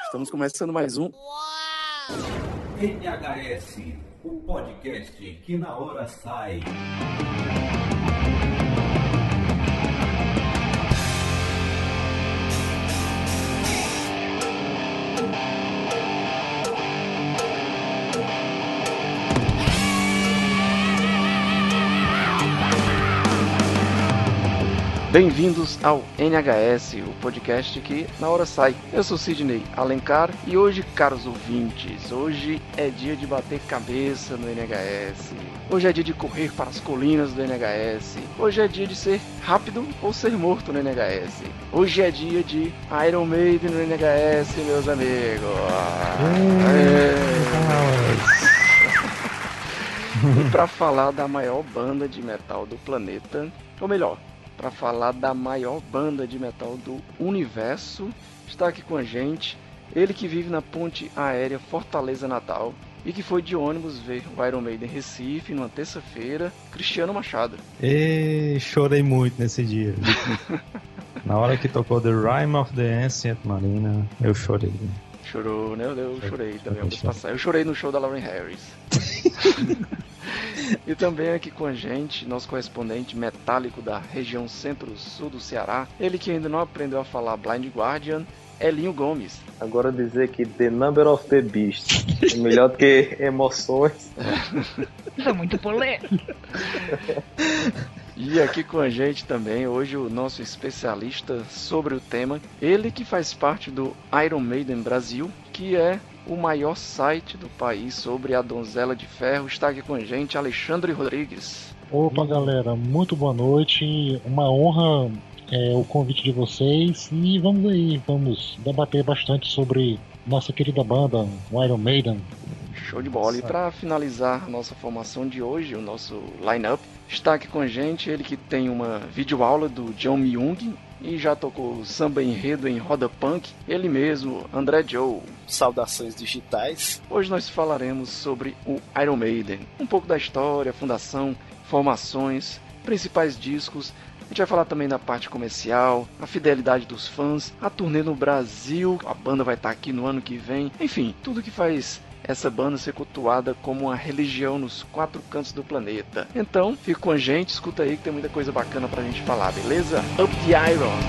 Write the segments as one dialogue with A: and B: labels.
A: Estamos começando mais um
B: NHS, o podcast que na hora sai.
A: Bem-vindos ao NHS, o podcast que na hora sai. Eu sou Sidney Alencar e hoje, caros ouvintes, hoje é dia de bater cabeça no NHS. Hoje é dia de correr para as colinas do NHS. Hoje é dia de ser rápido ou ser morto no NHS. Hoje é dia de Iron Maiden no NHS, meus amigos. E para falar da maior banda de metal do planeta, ou melhor, para falar da maior banda de metal do universo, está aqui com a gente, ele que vive na ponte aérea Fortaleza-Natal e que foi de ônibus ver o Iron Maiden em Recife numa terça-feira, Cristiano Machado.
C: Chorei muito nesse dia. Na hora que tocou The Rime of the Ancient Marina, eu chorei.
A: Chorou, né? Eu chorei também. Eu chorei no show da Lauren Harris. E também aqui com a gente, nosso correspondente metálico da região centro-sul do Ceará, ele que ainda não aprendeu a falar Blind Guardian, Elinho Gomes.
D: Agora dizer que The Number of the Beast é melhor do que Emoções.
E: Isso é muito polêmico.
A: E aqui com a gente também, hoje o nosso especialista sobre o tema, ele que faz parte do Iron Maiden Brasil, que é o maior site do país sobre a Donzela de Ferro. Está aqui com a gente, Alexandre Rodrigues.
F: Opa, galera, muito boa noite. Uma honra o convite de vocês. E vamos debater bastante sobre nossa querida banda, o Iron Maiden.
A: Show de bola. E para finalizar a nossa formação de hoje, o nosso line-up, está aqui com a gente ele que tem uma videoaula do John Myung e já tocou samba enredo em roda punk, ele mesmo, André Joe.
G: Saudações digitais.
A: Hoje nós falaremos sobre o Iron Maiden, um pouco da história, fundação, formações, principais discos. A gente vai falar também da parte comercial, a fidelidade dos fãs, a turnê no Brasil, a banda vai estar aqui no ano que vem, enfim, tudo que faz essa banda ser cultuada como uma religião nos 4 cantos do planeta. Então, fica com a gente, escuta aí que tem muita coisa bacana pra gente falar, beleza? Up the Iron!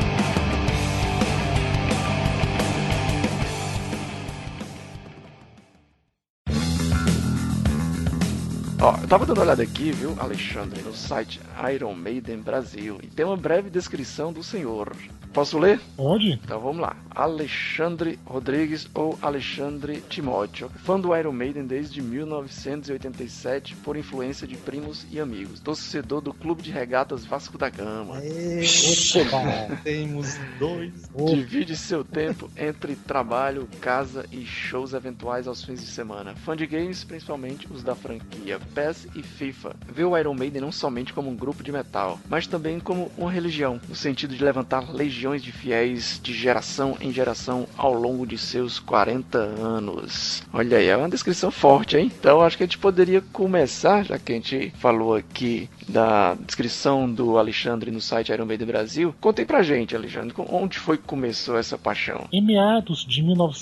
A: Ó, eu tava dando uma olhada aqui, viu, Alexandre, no site Iron Maiden Brasil, e tem uma breve descrição do senhor. Posso ler?
F: Pode?
A: Então vamos lá. Alexandre Rodrigues ou Alexandre Timóteo, fã do Iron Maiden desde 1987 por influência de primos e amigos, torcedor do Clube de Regatas Vasco da Gama.
C: Temos 2.
A: Divide seu tempo entre trabalho, casa e shows eventuais aos fins de semana. Fã de games, principalmente os da franquia PES e FIFA. Vê o Iron Maiden não somente como um grupo de metal, mas também como uma religião, no sentido de levantar legiões de fiéis de geração em geração ao longo de seus 40 anos. Olha aí, é uma descrição forte, hein? Então acho que a gente poderia começar, já que a gente falou aqui da descrição do Alexandre no site Iron Maiden Brasil. Contem pra gente, Alexandre, onde foi que começou essa paixão?
F: Em meados de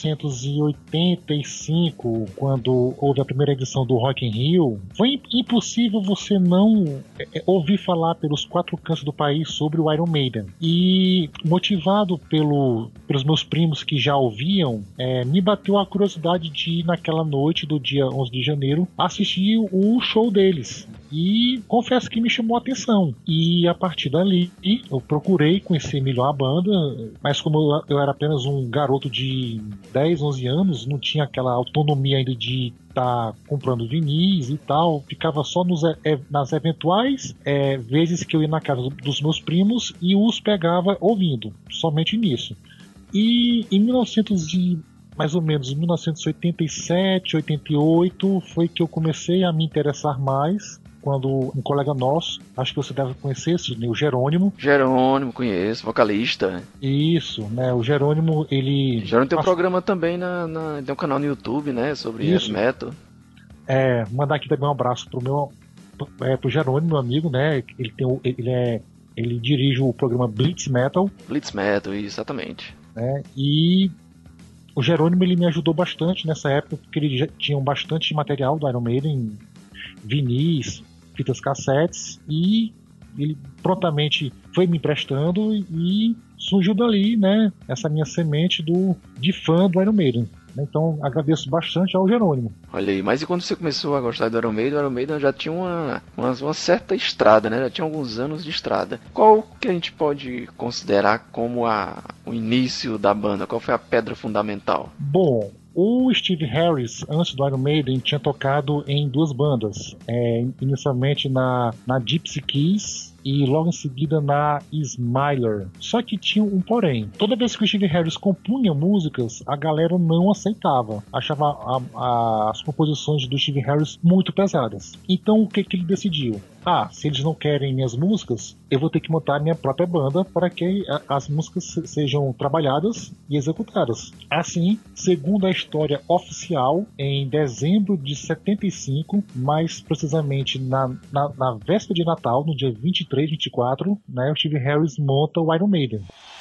F: 1985, quando houve a primeira edição do Rock in Rio, foi impossível você não ouvir falar pelos 4 cantos do país sobre o Iron Maiden. E motivado pelos meus primos que já ouviam, me bateu a curiosidade de ir naquela noite do dia 11 de janeiro assistir o show deles. E confesso que me chamou a atenção. E a partir dali eu procurei conhecer melhor a banda, mas como eu era apenas um garoto de 10, 11 anos, não tinha aquela autonomia ainda de estar comprando vinis e tal, ficava só nas eventuais vezes que eu ia na casa dos meus primos e os pegava ouvindo, somente nisso. E em mais ou menos em 1987, 88 foi que eu comecei a me interessar mais, quando um colega nosso, acho que você deve conhecer, Sidney, o Jerônimo.
A: Jerônimo, conheço, vocalista.
F: Isso, né, o Jerônimo, ele...
A: Jerônimo tem um programa também, tem um canal no YouTube, né, sobre heavy metal.
F: Mandar aqui também um abraço pro Jerônimo, meu amigo, né, ele dirige o programa Blitz Metal.
A: Blitz Metal, exatamente.
F: Né, e O Jerônimo ele me ajudou bastante nessa época, porque ele já tinha bastante material do Iron Maiden, vinis, fitas cassetes, e ele prontamente foi me emprestando e surgiu dali, né, essa minha semente de fã do Iron Maiden. Então agradeço bastante ao Jerônimo.
A: Olha aí, mas e quando você começou a gostar do Iron Maiden? O Iron Maiden já tinha uma certa estrada, né? Já tinha alguns anos de estrada. Qual que a gente pode considerar como o início da banda? Qual foi a pedra fundamental?
F: Bom, o Steve Harris, antes do Iron Maiden, tinha tocado em duas bandas. Inicialmente na Gypsy Keys e logo em seguida na Smiler. Só que tinha um porém. Toda vez que o Steve Harris compunha músicas, a galera não aceitava. Achava as composições do Steve Harris muito pesadas. Então o que ele decidiu? Se eles não querem minhas músicas, eu vou ter que montar minha própria banda para que as músicas sejam trabalhadas e executadas. Assim, segundo a história oficial, em dezembro de 75, mais precisamente na véspera de Natal, no dia 23, 24, né, o Steve Harris monta o Iron Maiden.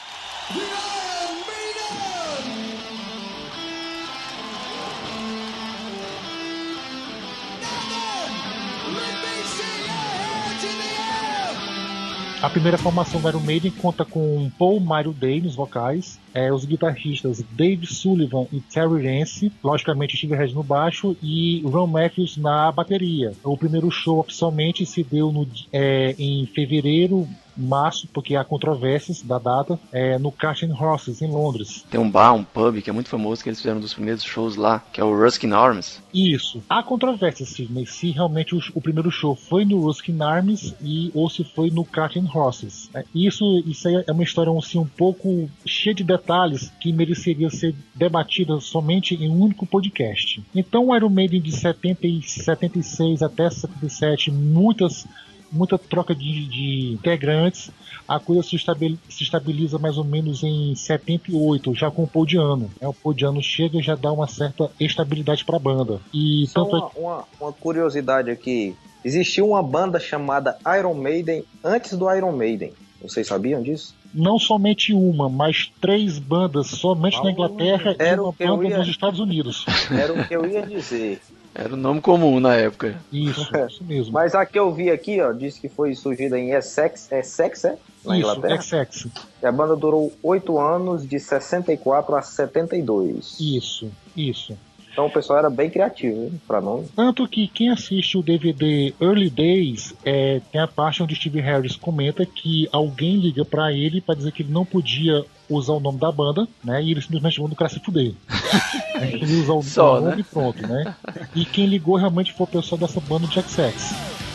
F: A primeira formação do Iron Maiden conta com Paul Mario Day nos vocais, os guitarristas Dave Sullivan e Terry Lance, logicamente Steve Harris no baixo e Ron Matthews na bateria. O primeiro show oficialmente se deu em fevereiro, março, porque há controvérsias da data, no Cart and Horses, em Londres.
A: Tem um bar, um pub, que é muito famoso, que eles fizeram um dos primeiros shows lá, que é o Ruskin Arms.
F: Isso. Há controvérsias, Sidney, se realmente o primeiro show foi no Ruskin Arms ou se foi no Cart and Horses. Isso aí é uma história assim, um pouco cheia de detalhes que mereceria ser debatida somente em um único podcast. Então o Iron Maiden de 76 até 77, muita troca de integrantes, a coisa se estabiliza mais ou menos em 78, já com o Paul Di'Anno. O Paul Di'Anno chega e já dá uma certa estabilidade para a banda. E
D: só uma curiosidade aqui, existia uma banda chamada Iron Maiden antes do Iron Maiden, vocês sabiam disso?
F: Não somente uma, mas 3 bandas somente na Inglaterra e uma banda nos Estados Unidos.
D: Era o que eu ia dizer.
A: Era o nome comum na época.
F: Isso mesmo.
D: Mas a que eu vi aqui, disse que foi surgida em Essex, na Inglaterra.
F: Essex.
D: E a banda durou 8 anos, de 64 a 72.
F: Isso.
D: Então o pessoal era bem criativo, pra nome.
F: Tanto que quem assiste o DVD Early Days, tem a parte onde Steve Harris comenta que alguém liga pra ele pra dizer que ele não podia usar o nome da banda, né? E ele simplesmente mandou o cara se fuder. Ele usa o nome, né? E pronto, né? E quem ligou realmente foi o pessoal dessa banda Jack Sex.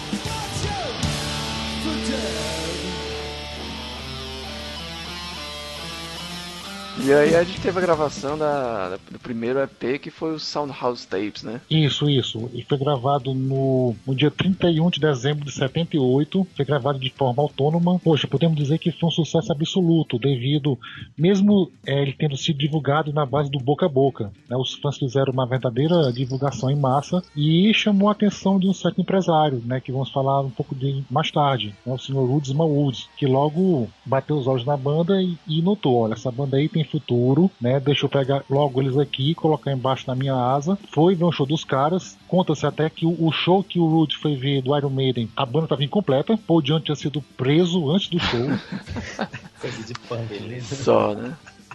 A: E aí a gente teve a gravação do primeiro EP, que foi o Soundhouse Tapes, né?
F: Isso. E foi gravado no dia 31 de dezembro de 78. Foi gravado de forma autônoma. Poxa, podemos dizer que foi um sucesso absoluto, devido, mesmo ele tendo sido divulgado na base do boca a boca, né? Os fãs fizeram uma verdadeira divulgação em massa e chamou a atenção de um certo empresário, né? Que vamos falar um pouco de mais tarde, né? O Sr. Woods Malwoods, que logo bateu os olhos na banda e notou, olha, essa banda aí tem futuro, né? Deixa eu pegar logo eles aqui, colocar embaixo na minha asa. Foi ver um show dos caras. Conta-se até que o show que o Rude foi ver do Iron Maiden, a banda estava incompleta. Paul Di'Anno tinha sido preso antes do show.
C: Coisa de fã, beleza.
A: Só, né?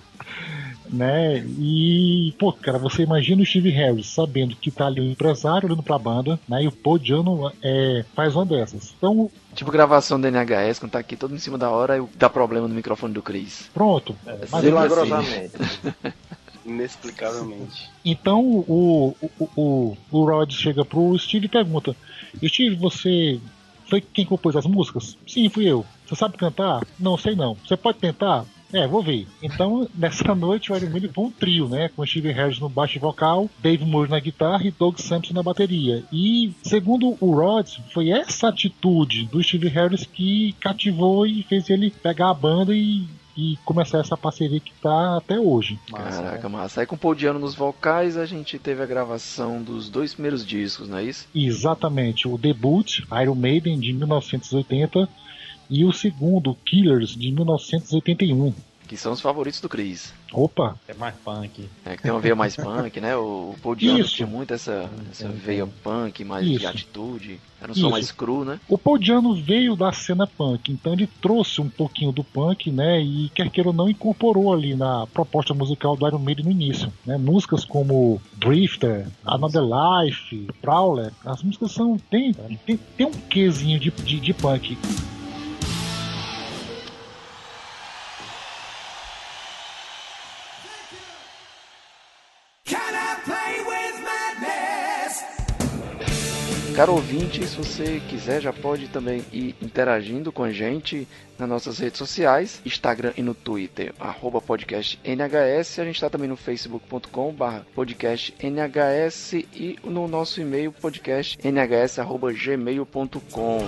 F: E, pô, cara, você imagina o Steve Harris sabendo que tá ali o empresário olhando pra banda, né? E o Paul Di'Anno faz uma dessas. Então,
A: tipo gravação do NHS, quando tá aqui todo em cima da hora e dá problema no microfone do Chris.
F: Pronto.
D: Milagrosamente.
G: Inexplicavelmente.
F: Então o Rod chega pro Steve e pergunta: Steve, você foi quem compôs as músicas? Sim, fui eu. Você sabe cantar? Não, sei não. Você pode tentar? Vou ver. Então, nessa noite, o Iron Maiden foi um trio, né? Com Steve Harris no baixo e vocal, Dave Moore na guitarra e Doug Sampson na bateria. E, segundo o Rod, foi essa atitude do Steve Harris que cativou e fez ele pegar a banda e começar essa parceria que tá até hoje.
A: Caraca, massa. Aí com o Paul Di'Anno nos vocais, a gente teve a gravação dos 2 primeiros discos, não é isso?
F: Exatamente. O debut, Iron Maiden, de 1980, e o segundo, Killers, de 1981.
A: que são os favoritos do Chris.
F: Opa!
C: É mais punk.
A: Que tem uma veia mais punk, né? O Paul Di'Anno
F: Isso.
A: tinha muito essa veia punk, mais
F: Isso.
A: de atitude. Era um som
F: Isso.
A: mais cru, né?
F: O Paul Di'Anno veio da cena punk, então ele trouxe um pouquinho do punk, né? E quer queira ou não, incorporou ali na proposta musical do Iron Maiden no início, né? Músicas como Drifter, Another Life, Prowler, as músicas tem um quezinho de punk.
A: Caro ouvinte, se você quiser, já pode também ir interagindo com a gente nas nossas redes sociais, Instagram e no Twitter, @podcastnhs. A gente está também no facebook.com/podcastnhs e no nosso e-mail, podcastnhs@gmail.com.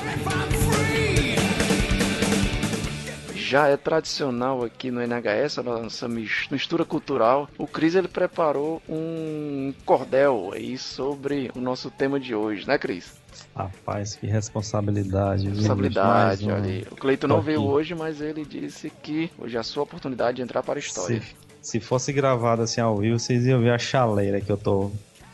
A: Já é tradicional aqui no NHS, a nossa mistura cultural. O Cris, ele preparou um cordel aí sobre o nosso tema de hoje, né, Cris?
C: Rapaz, que responsabilidade. viu?
A: Responsabilidade,
C: Mais um.
A: olha aí. O Cleiton não
C: Tô
A: veio
C: aqui.
A: hoje, mas ele disse que hoje é a sua oportunidade de entrar para a história.
C: Se fosse gravado assim ao vivo, vocês iam ver a chaleira que eu tô.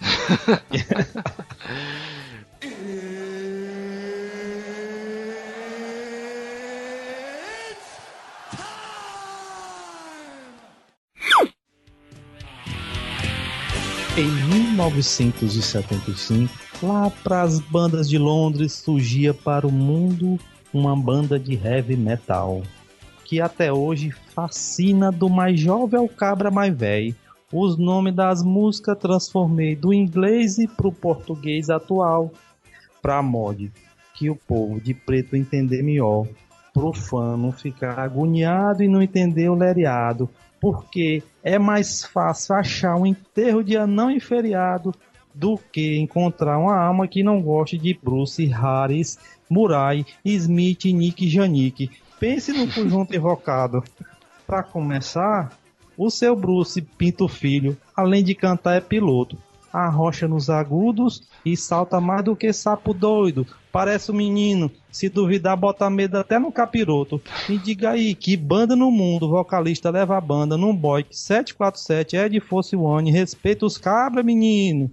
C: Em 1975, lá para as bandas de Londres, surgia para o mundo uma banda de heavy metal, que até hoje fascina do mais jovem ao cabra mais velho. Os nomes das músicas transformei do inglês para o português atual, para mod que o povo de preto entender melhor, pro fã não ficar agoniado e não entender o lereado, porque é mais fácil achar um enterro de anão em feriado do que encontrar uma alma que não goste de Bruce, Harris, Murai, Smith, Nick e Janique. Pense no conjunto evocado. Para começar, o seu Bruce Pinto Filho, além de cantar, é piloto. Arrocha nos agudos e salta mais do que sapo doido. Parece um menino, se duvidar bota medo até no capiroto. Me diga aí, que banda no mundo, vocalista leva a banda num Boy 747 é de Force One, respeita os cabras, menino.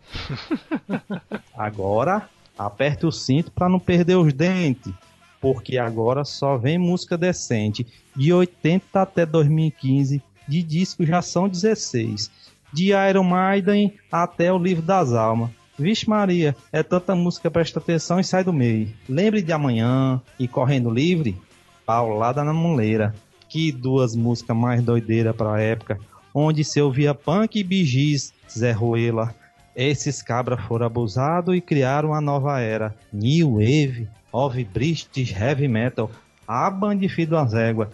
C: Agora, aperte o cinto pra não perder os dentes, porque agora só vem música decente. De 80 até 2015, de disco já são 16. De Iron Maiden até o Livro das Almas. Vixe Maria, é tanta música, presta atenção e sai do meio. Lembre de Amanhã e Correndo Livre, Paulada na Muleira. Que duas músicas mais doideiras pra época, onde se ouvia punk e Bee Gees, Zé Ruela. Esses cabras foram abusados e criaram uma nova era. New Wave, of British Heavy Metal. A bandido das éguas.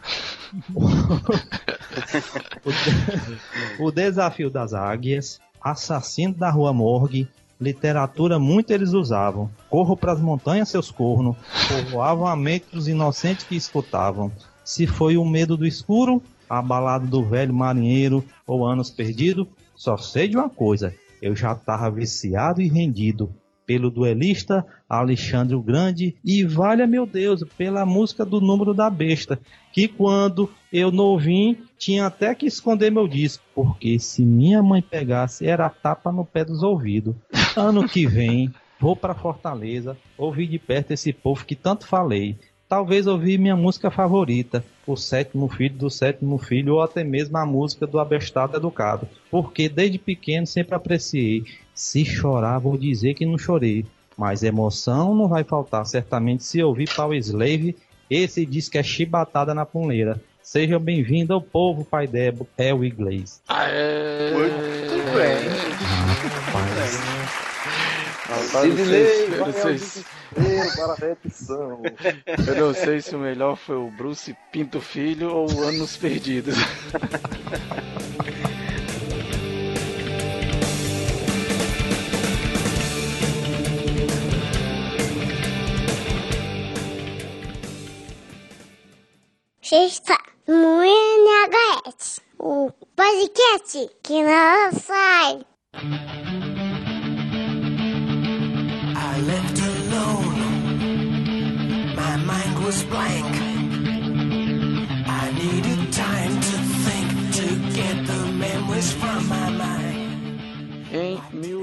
C: O Desafio das Águias, Assassino da Rua Morgue, literatura muito eles usavam. Corro pras montanhas, seus cornos, povoavam a mente dos inocentes que escutavam. Se foi o medo do escuro, a balada do velho marinheiro ou Anos Perdidos, só sei de uma coisa, eu já tava viciado e rendido pelo duelista Alexandre o Grande e valha meu Deus, pela música do Número da Besta, que quando eu novinho tinha até que esconder meu disco, porque se minha mãe pegasse era tapa no pé dos ouvidos. Ano que vem vou pra Fortaleza, ouvir de perto esse povo que tanto falei. Talvez ouvir minha música favorita, O Sétimo Filho do Sétimo Filho, ou até mesmo a música do Abestado Educado, porque desde pequeno sempre apreciei. Se chorar, vou dizer que não chorei, mas emoção não vai faltar, certamente, se ouvir Power Slave, esse diz que é chibatada na puleira. Sejam bem-vindos ao povo, pai Debo, é o inglês.
G: Muito bem.
A: Eu não sei se o melhor foi o Bruce Pinto Filho ou o Anos Perdidos.
H: Você está no NHS, o podcast que não sai.
I: I left alone. My mind was blank. I needed time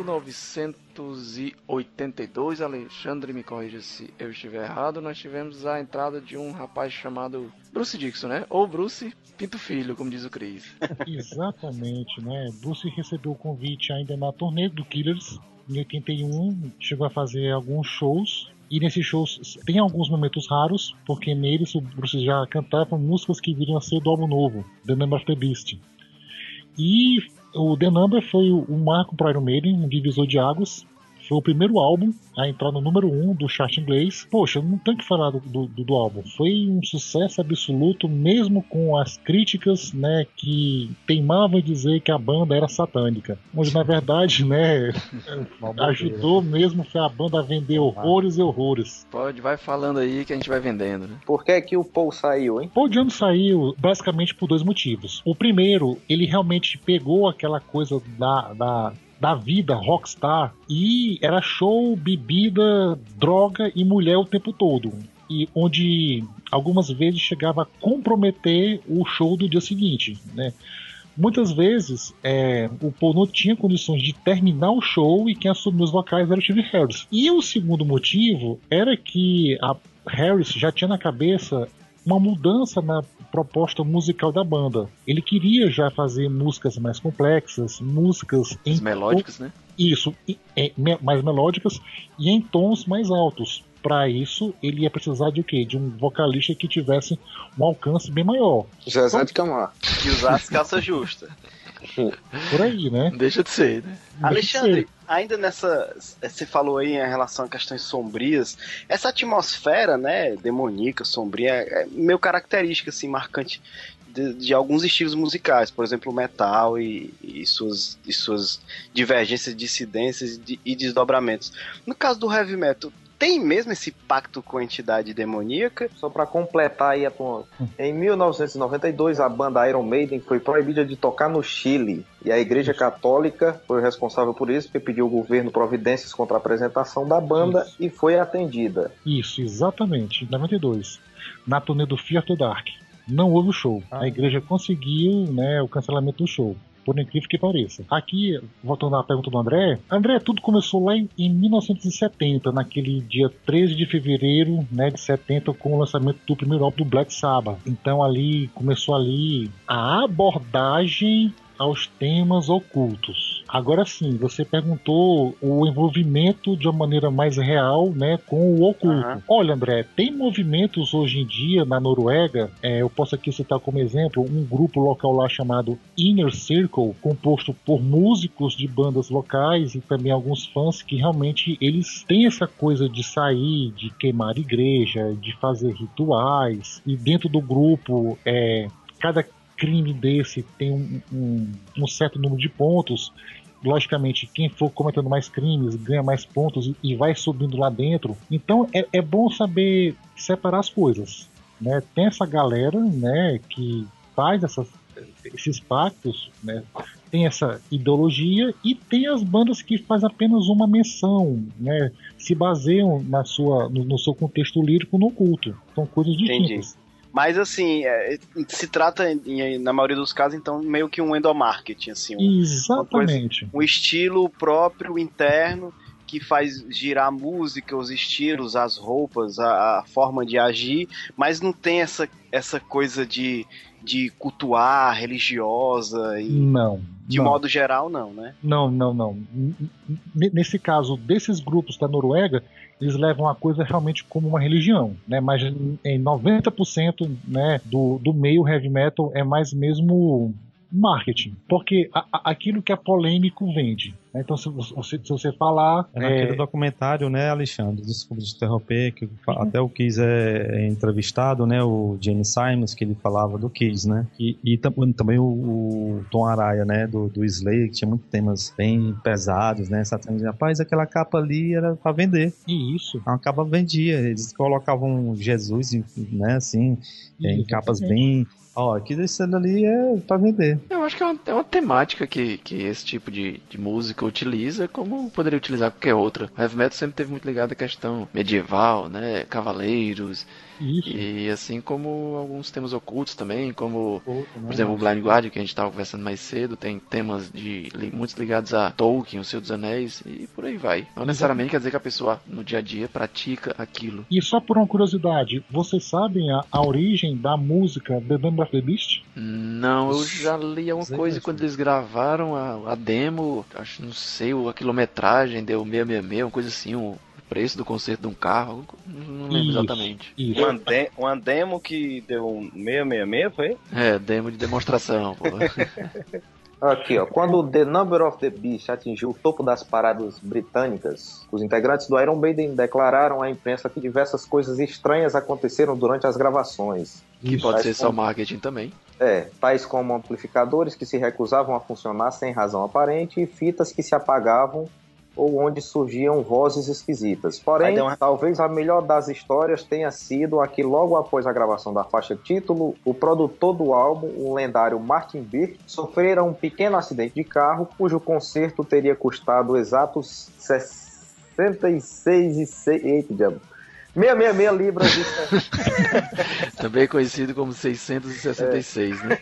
A: 1982, Alexandre me corrija se eu estiver errado, nós tivemos a entrada de um rapaz chamado Bruce Dixon, né? Ou Bruce Pinto Filho, como diz o Chris.
F: Exatamente, né? Bruce recebeu o convite ainda na turnê do Killers, em 81, chegou a fazer alguns shows. E nesses shows tem alguns momentos raros, porque neles o Bruce já cantava músicas que viriam a ser do álbum novo, The Number of the Beast. E o The Number foi um marco para Iron Maiden, um divisor de águas. Foi o primeiro álbum a entrar no número 1 do chart inglês. Poxa, não tem o que falar do álbum. Foi um sucesso absoluto, mesmo com as críticas, né, que teimavam em dizer que a banda era satânica. Mas na verdade, né, ajudou mesmo foi a banda a vender horrores e horrores.
A: Vai falando aí que a gente vai vendendo, né?
D: Por que que o Paul saiu, hein?
F: Paul Di'Anno saiu basicamente por dois motivos. O primeiro, ele realmente pegou aquela coisa da vida rockstar e era show, bebida, droga e mulher o tempo todo, e onde algumas vezes chegava a comprometer o show do dia seguinte, né? Muitas vezes o Paul não tinha condições de terminar o show e quem assumiu os vocais era o Steve Harris. E o segundo motivo era que a Harris já tinha na cabeça uma mudança na proposta musical da banda. Ele queria já fazer músicas mais complexas, músicas
A: em melódicas, né?
F: Isso, mais melódicas e em tons mais altos. Para isso, ele ia precisar de o quê? De um vocalista que tivesse um alcance bem maior.
D: Zezé de Camargo.
G: Que usasse calça justa.
F: Por aí, né?
A: Deixa de ser, né?
G: Alexandre, ainda nessa... Você falou aí em relação a questões sombrias. Essa atmosfera, né, demoníaca, sombria, é meio característica, assim, marcante de alguns estilos musicais. Por exemplo, o metal e suas divergências, dissidências e desdobramentos. No caso do heavy metal, tem mesmo esse pacto com a entidade demoníaca?
D: Só para completar aí, em 1992 a banda Iron Maiden foi proibida de tocar no Chile e a Igreja Católica foi responsável por isso, porque pediu ao governo providências contra a apresentação da banda e foi atendida.
F: Isso, exatamente, em 92, na turnê do Fear the Dark. Não houve o show. A igreja conseguiu, né, o cancelamento do show. Por incrível que pareça. Aqui, voltando à pergunta do André, tudo começou lá em 1970, naquele dia 13 de fevereiro, né, de 70, com o lançamento do primeiro álbum do Black Sabbath. Então começou a abordagem aos temas ocultos. Agora sim, você perguntou o envolvimento de uma maneira mais real, né, com o oculto. Uhum. Olha, André, tem movimentos hoje em dia na Noruega, eu posso aqui citar como exemplo um grupo local lá chamado Inner Circle, composto por músicos de bandas locais e também alguns fãs que realmente eles têm essa coisa de sair, de queimar igreja, de fazer rituais, e dentro do grupo cada crime desse tem um certo número de pontos. Logicamente, quem for cometendo mais crimes ganha mais pontos e vai subindo lá dentro. Então é bom saber separar as coisas, né? Tem essa galera, né, que faz esses pactos, né? Tem essa ideologia e tem as bandas que fazem apenas uma menção, né? Se baseiam no seu contexto lírico no oculto. São coisas distintas.
G: Entendi. Mas assim, se trata, na maioria dos casos, então, meio que um endomarketing, assim.
F: Exatamente.
G: Um estilo próprio, interno, que faz girar a música, os estilos, as roupas, a forma de agir, mas não tem essa coisa de cultuar, religiosa e...
F: Não.
G: De modo geral, não, né?
F: Não. Nesse caso, desses grupos da Noruega, eles levam a coisa realmente como uma religião, né? Mas em 90%, né, do meio heavy metal é mais mesmo marketing, porque aquilo que é polêmico vende. Então, se você falar...
C: naquele documentário, né, Alexandre? Desculpa te interromper, que até o Kiss é entrevistado, né, o Gene Simons, que ele falava do Kiss, né? E também o Tom Araya, né, do Slayer, que tinha muitos temas bem pesados, né? Rapaz, aquela capa ali era pra vender.
F: E isso.
C: A capa vendia. Eles colocavam Jesus, né, assim, em capas bem... Ó, aqui desse ali é pra vender.
A: Eu acho que é uma temática que esse tipo de música utiliza, como poderia utilizar qualquer outra. O heavy metal sempre teve muito ligado à questão medieval, né? Cavaleiros.
F: Isso.
A: E assim como alguns temas ocultos também, como,
C: Né?
A: por exemplo, o Blind Guardian, que a gente estava conversando mais cedo, tem temas muitos ligados a Tolkien, O Senhor dos Anéis, e por aí vai. Não necessariamente quer dizer que a pessoa, no dia a dia, pratica aquilo.
F: E só por uma curiosidade, vocês sabem a origem da música The Number of the Beast?
A: Não, eu já li alguma coisa quando eles gravaram a demo, acho, não sei, a quilometragem deu 666, uma coisa assim, o preço do conserto de um carro, não lembro exatamente.
F: Isso.
G: Uma demo que deu um 666, foi?
A: É, demo de demonstração, pô.
D: Aqui, ó. Quando The Number of the Beast atingiu o topo das paradas britânicas, os integrantes do Iron Maiden declararam à imprensa que diversas coisas estranhas aconteceram durante as gravações.
A: Que pode ser só marketing também.
D: Tais como amplificadores que se recusavam a funcionar sem razão aparente e fitas que se apagavam ou onde surgiam vozes esquisitas. Porém, talvez a melhor das histórias tenha sido a que logo após a gravação da faixa título, o produtor do álbum, o lendário Martin Birch, sofrera um pequeno acidente de carro, cujo conserto teria custado exatos 66 libras de...
A: Também conhecido como 666, né?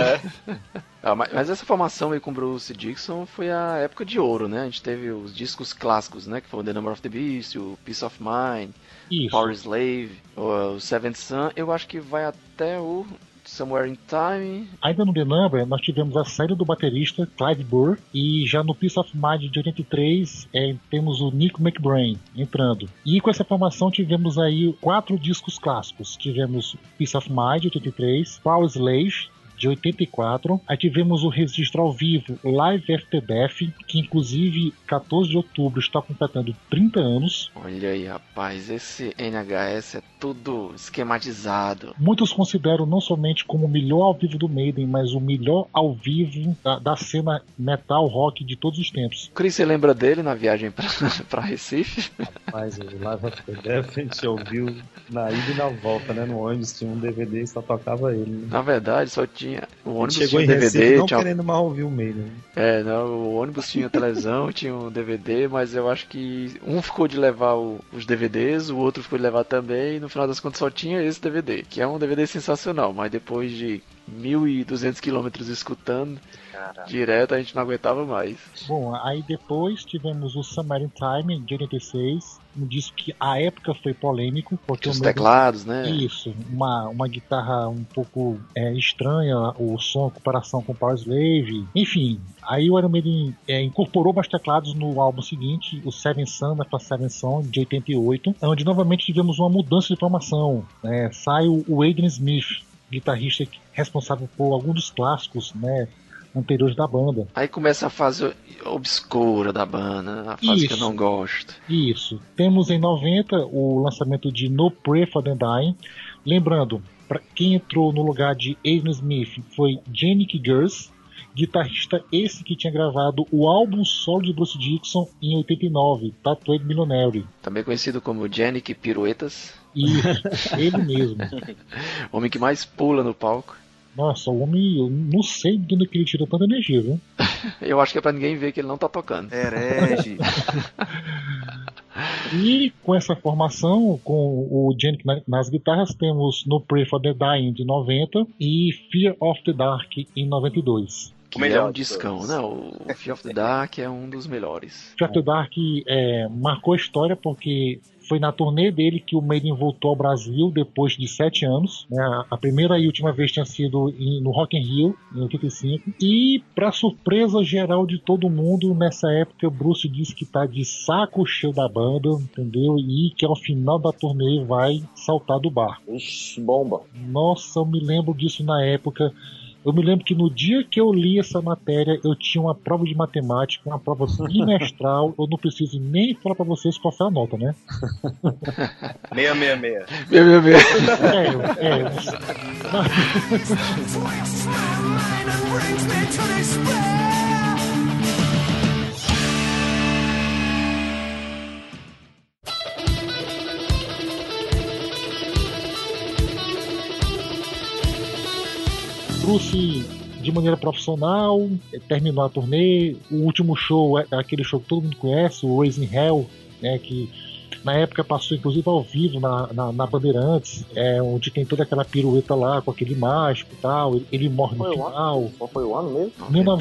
A: Mas essa formação aí com Bruce Dickinson foi a época de ouro, né? A gente teve os discos clássicos, né? Que foram The Number of the Beast, o Peace of Mind, Power Slave, o Seventh Son. Eu acho que vai até o Somewhere in Time.
F: Ainda no The Number, nós tivemos a saída do baterista Clive Burr, e já no Peace of Mind de 83 temos o Nick McBrain entrando. E com essa formação tivemos aí 4 discos clássicos. Tivemos Peace of Mind de 83, Power Slave de 84, aí tivemos o registro ao vivo Live After Death, que inclusive 14 de outubro está completando 30 anos.
A: Olha aí, rapaz, esse NHS é tudo esquematizado.
F: Muitos consideram não somente como o melhor ao vivo do Maiden, mas o melhor ao vivo da cena metal rock de todos os tempos.
A: Chris, você lembra dele na viagem pra Recife?
C: Rapaz, o Live After Death a gente ouviu na ida e na volta, né? No ônibus tinha um DVD e só tocava ele. Né?
A: Na verdade, só tinha o ônibus
C: chegou
A: tinha
C: em
A: DVD,
C: Recife, não
A: tinha...
C: querendo mal ouvir o Maiden.
A: O ônibus tinha televisão, tinha um DVD, mas eu acho que um ficou de levar os DVDs, o outro ficou de levar também, e no final das contas só tinha esse DVD, que é um DVD sensacional, mas depois de 1.200 quilômetros escutando direto, a gente não aguentava mais.
F: Bom, aí depois tivemos o Summer in Time, de 86, um disco que à época foi polêmico. Porque
A: os teclados, né?
F: Isso, uma guitarra um pouco estranha, o som em comparação com Power Slave. Enfim, aí o Iron Maiden incorporou mais teclados no álbum seguinte, o Seven Sun para Seven Son, de 88, onde novamente tivemos uma mudança de formação. Sai o Adrian Smith, guitarrista responsável por alguns dos clássicos, né, anteriores da banda.
A: Aí começa a fase obscura da banda, a fase que eu não gosto.
F: Isso. Temos em 90 o lançamento de No Prayer for the Dying. Lembrando, para quem entrou no lugar de Adrian Smith foi Janick Gers, guitarrista esse que tinha gravado o álbum solo de Bruce Dickinson em 89, Tattooed Millionaire.
A: Também conhecido como Janick Piruetas.
F: Isso, ele mesmo.
A: O homem que mais pula no palco.
F: Nossa, o homem, eu não sei de onde que ele tira tanta energia, viu?
A: Eu acho que é pra ninguém ver que ele não tá tocando.
D: Herege.
F: E com essa formação, com o Janick nas guitarras, temos No Pray for the Dying, de 90, e Fear of the Dark, em 92.
A: Que é um discão, né? O Fear of the Dark é um dos melhores.
F: Fear of the Dark marcou a história porque foi na turnê dele que o Maiden voltou ao Brasil depois de 7 anos. Né? A primeira e última vez tinha sido no Rock in Rio, em 85. E, para surpresa geral de todo mundo, nessa época, Bruce disse que tá de saco cheio da banda, entendeu? E que ao final da turnê vai saltar do barco.
D: Ixi, bomba.
F: Nossa, eu me lembro disso na época. Eu me lembro que no dia que eu li essa matéria, eu tinha uma prova de matemática, uma prova bimestral. Eu não preciso nem falar pra vocês qual foi a nota, né?
G: 666.
F: 666. Bruce de maneira profissional, terminou a turnê. O último show é aquele show que todo mundo conhece, o Raising Hell, né, que na época passou inclusive ao vivo na Bandeirantes, onde tem toda aquela pirueta lá com aquele mágico e tal. Ele morre no final.
D: Qual foi o ano mesmo?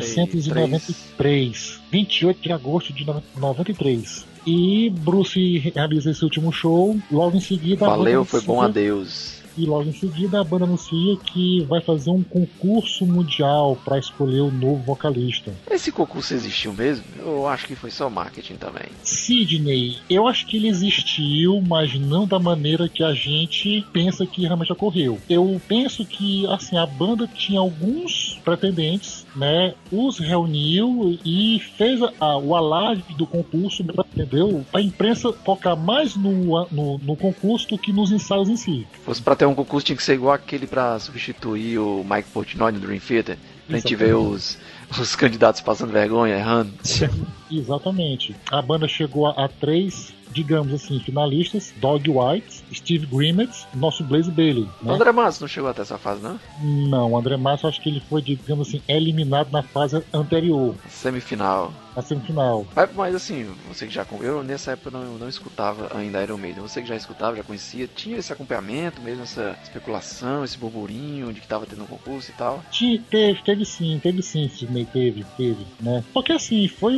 F: 1993, 28 de agosto de 93. E Bruce realiza esse último show. Logo em seguida,
A: valeu, foi bom, adeus.
F: E logo em seguida a banda anuncia que vai fazer um concurso mundial para escolher o novo vocalista.
A: Esse concurso existiu mesmo? Eu acho que foi só marketing também.
F: Sidney, eu acho que ele existiu, mas não da maneira que a gente pensa que realmente ocorreu. Eu penso que assim, a banda tinha alguns pretendentes, né? Os reuniu e fez o alarde do concurso, entendeu? A imprensa focar mais no concurso do que nos ensaios em si.
A: Se fosse pra ter um concurso, tinha que ser igual aquele pra substituir o Mike Portnoy no Dream Theater, pra gente ver os candidatos passando vergonha, errando.
F: Exatamente. A banda chegou a 3, digamos assim, finalistas: Dog White, Steve Grimmett, nosso Blaze Bailey.
A: Né? O André Matos não chegou até essa fase, não?
F: Não, o André Matos, acho que ele foi, digamos assim, eliminado na fase anterior.
A: Semifinal.
F: Na semifinal.
A: Mas assim, você que já... Eu nessa época não escutava ainda Iron Maiden. Você que já escutava, já conhecia, tinha esse acompanhamento mesmo, essa especulação, esse burburinho de que tava tendo um concurso e tal?
F: Teve sim, Sidney, teve, né? Porque assim, foi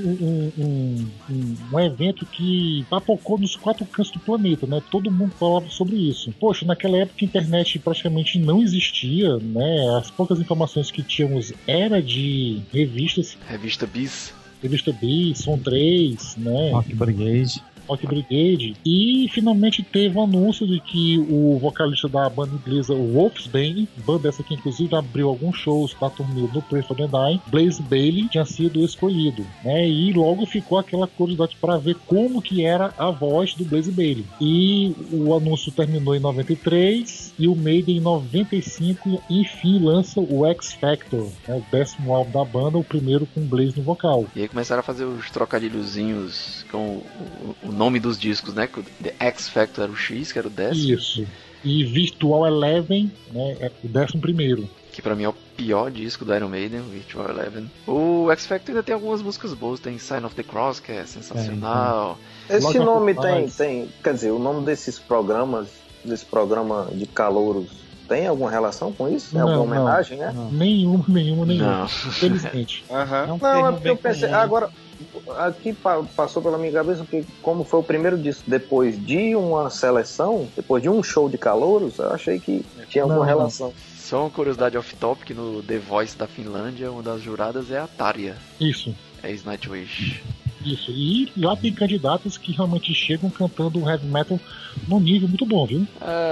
F: um evento que papocou nos 4 cantos do planeta, né? Todo mundo falava sobre isso. Poxa, naquela época a internet praticamente não existia, né? As poucas informações que tínhamos era de revistas.
A: Revista Bis,
F: Som 3, né?
C: Rock Brigade.
F: E finalmente teve o anúncio de que o vocalista da banda inglesa Wolfsbane, banda essa que inclusive abriu alguns shows da turnê do Pray for the Dying, Blaze Bailey, tinha sido escolhido, né? E logo ficou aquela curiosidade para ver como que era a voz do Blaze Bailey. E o anúncio terminou em 93 e o Maiden em 95 enfim lança o X Factor, né? O 10º álbum da banda, o primeiro com Blaze no vocal.
A: E aí começaram a fazer os trocadilhozinhos com o nome dos discos, né? The X Factor era o X, que era o 10.
F: Isso. E Virtual Eleven, né? É o 11º.
A: Que pra mim é o pior disco do Iron Maiden, Virtual Eleven. O X Factor ainda tem algumas músicas boas, tem Sign of the Cross, que é sensacional.
D: Esse nome tem, quer dizer, o nome desse programa de calouros, tem alguma relação com isso? É alguma homenagem, né?
F: Não. Nenhuma. Infelizmente.
D: Não, é porque eu pensei, agora... Aqui passou pela minha cabeça que, como foi o primeiro disco depois de uma seleção, depois de um show de calouros, eu achei que tinha alguma relação.
A: Só uma curiosidade off-top, que no The Voice da Finlândia, uma das juradas é a Tarja.
F: Isso.
A: É Nightwish.
F: Isso, e lá tem candidatos que realmente chegam cantando um heavy metal num nível muito bom, viu?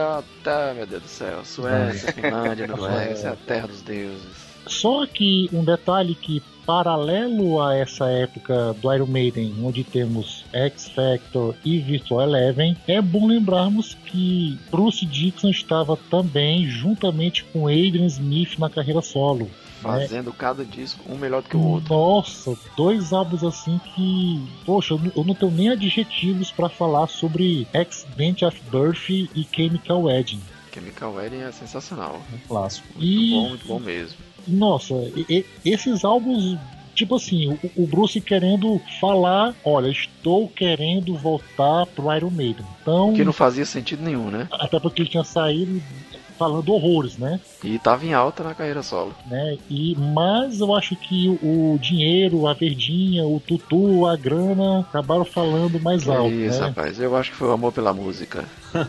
A: Meu Deus do céu. Suécia, Finlândia, Noruega, essa é a terra dos deuses.
F: Só que um detalhe que, paralelo a essa época do Iron Maiden, onde temos X Factor e Virtual Eleven, é bom lembrarmos que Bruce Dickinson estava também juntamente com Adrian Smith na carreira solo.
A: Fazendo cada disco um melhor do que o outro.
F: Nossa, 2 álbuns assim que... Poxa, eu não tenho nem adjetivos para falar sobre Accident of Birth e Chemical Wedding.
A: Chemical Wedding é sensacional.
C: Um clássico.
A: Muito bom mesmo.
F: Nossa, esses álbuns, tipo assim, o Bruce querendo falar, olha, estou querendo voltar pro Iron Maiden. Então,
A: que não fazia sentido nenhum, né?
F: Até porque ele tinha saído falando horrores, né?
A: E tava em alta na carreira solo.
F: Né? Mas eu acho que o dinheiro, a verdinha, o tutu, a grana acabaram falando mais alto.
A: Isso,
F: né?
A: Rapaz, eu acho que foi o amor pela música.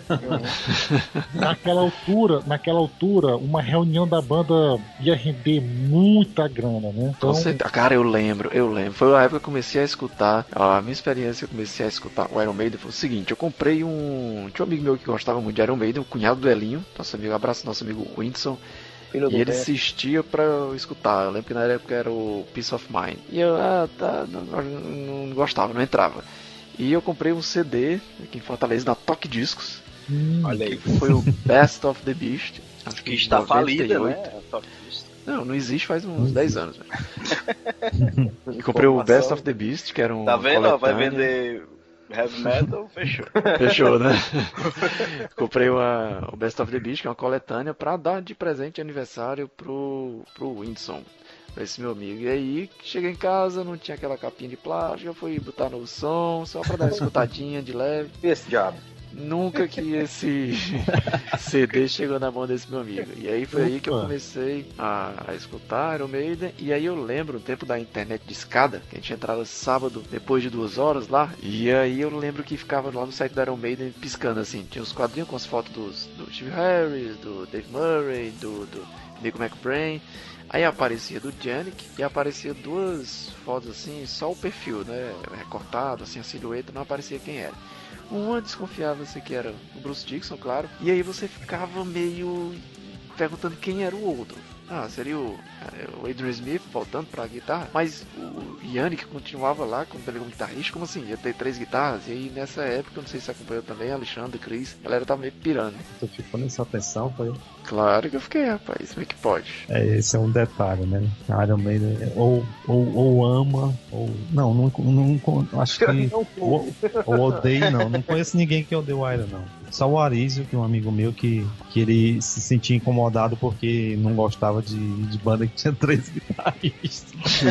F: Naquela altura, uma reunião da banda ia render muita grana, né?
A: Então... Cara, eu lembro. Foi a época que eu comecei a escutar. A minha experiência, eu comecei a escutar o Iron Maiden foi o seguinte: eu comprei tinha um amigo meu que gostava muito de Iron Maiden, o cunhado do Elinho, abraço nosso amigo Whindersson. E ele insistia pra eu escutar. Eu lembro que na época era o Peace of Mind. E eu não gostava, não entrava. E eu comprei um CD aqui em Fortaleza, na Toque Discos.
G: Olha aí.
A: Que foi o Best of the Beast. Acho
G: que está falida, né?
A: Não existe faz uns 10 anos. Eu comprei o Best of the Beast, que era um...
G: Tá vendo? Vai vender Heavy Metal, fechou.
A: Fechou, né? Comprei o Best of the Beast, que é uma coletânea, pra dar de presente de aniversário pro Whindersson, pra esse meu amigo. E aí, cheguei em casa, não tinha aquela capinha de plástico, eu fui botar no som, só pra dar uma escutadinha de leve.
D: E esse diabo?
A: Nunca que esse CD chegou na mão desse meu amigo. E aí foi aí que eu comecei a escutar Iron Maiden. E aí eu lembro o tempo da internet de escada, que a gente entrava sábado depois de 2 horas lá. E aí eu lembro que ficava lá no site da Iron Maiden piscando assim. Tinha os quadrinhos com as fotos do Steve Harris, do Dave Murray, do Nico McBrain. Aí aparecia do Yannick e aparecia 2 fotos assim, só o perfil, né? Recortado, assim, a silhueta, não aparecia quem era. Uma desconfiava-se que era o Bruce Dickinson, claro. E aí você ficava meio perguntando quem era o outro. Ah, seria o Adrian Smith voltando pra guitarra. Mas o Yannick continuava lá como guitarrista. Como assim? Ia ter 3 guitarras. E aí nessa época, não sei se você acompanhou também, Alexandre, Chris, a galera tava meio pirando.
C: Tu ficou nessa atenção, foi?
A: Claro que eu fiquei, rapaz. Como é que pode?
C: Esse é um detalhe, né? A Iron Maiden ou ama, ou... Não, acho que... ou odeio, não. Não conheço ninguém que odeia o Iron, não. Só o Arísio, que é um amigo meu, que ele se sentia incomodado porque não gostava de banda que tinha 3 guitarristas.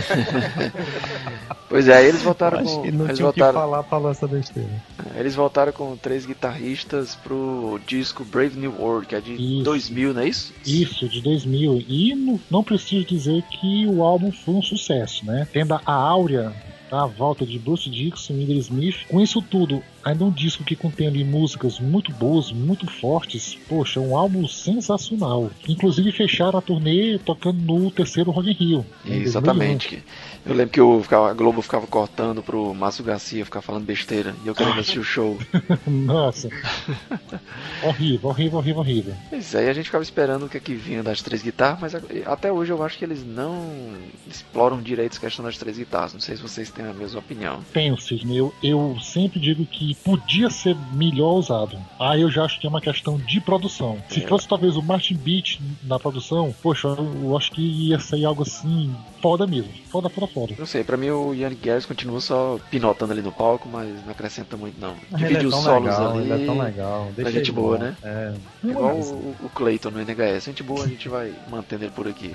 A: Pois é, eles voltaram
C: Acho
A: com...
C: que não
A: eles
C: tinha
A: voltaram...
C: que falar essa besteira.
A: Eles voltaram com 3 guitarristas pro disco Brave New World, que é de
F: Isso.
A: 2000, não é isso?
F: Isso, de 2000. E não preciso dizer que o álbum foi um sucesso, né? Tendo a áurea da volta de Bruce Dickinson e Adrian Smith. Com isso tudo, ainda um disco que contém ali músicas muito boas, muito fortes. Poxa, um álbum sensacional. Inclusive fecharam a turnê tocando no terceiro Rock in Rio.
A: Exatamente. Eu lembro que a Globo ficava cortando pro Márcio Garcia ficar falando besteira e eu querendo assistir o show.
F: Nossa. Horrível.
A: Isso aí a gente ficava esperando o que é que vinha das 3 guitarras, mas até hoje eu acho que eles não exploram direito essa questão das 3 guitarras. Não sei se vocês têm a mesma opinião.
F: Tenho, Sidney. Eu sempre digo que podia ser melhor usado. Aí eu já acho que é uma questão de produção. Se fosse talvez o Martin Beach na produção, poxa, eu acho que ia sair algo assim, foda mesmo. Foda.
A: Não sei, pra mim o Yannick Garris continua só pinotando ali no palco, mas não acrescenta muito não. Divide os solos
C: legal,
A: ali.
C: Ele é tão legal.
A: Deixa gente boa, né?
C: É
A: igual o Clayton no NHS. Gente boa, a gente vai mantendo ele por aqui.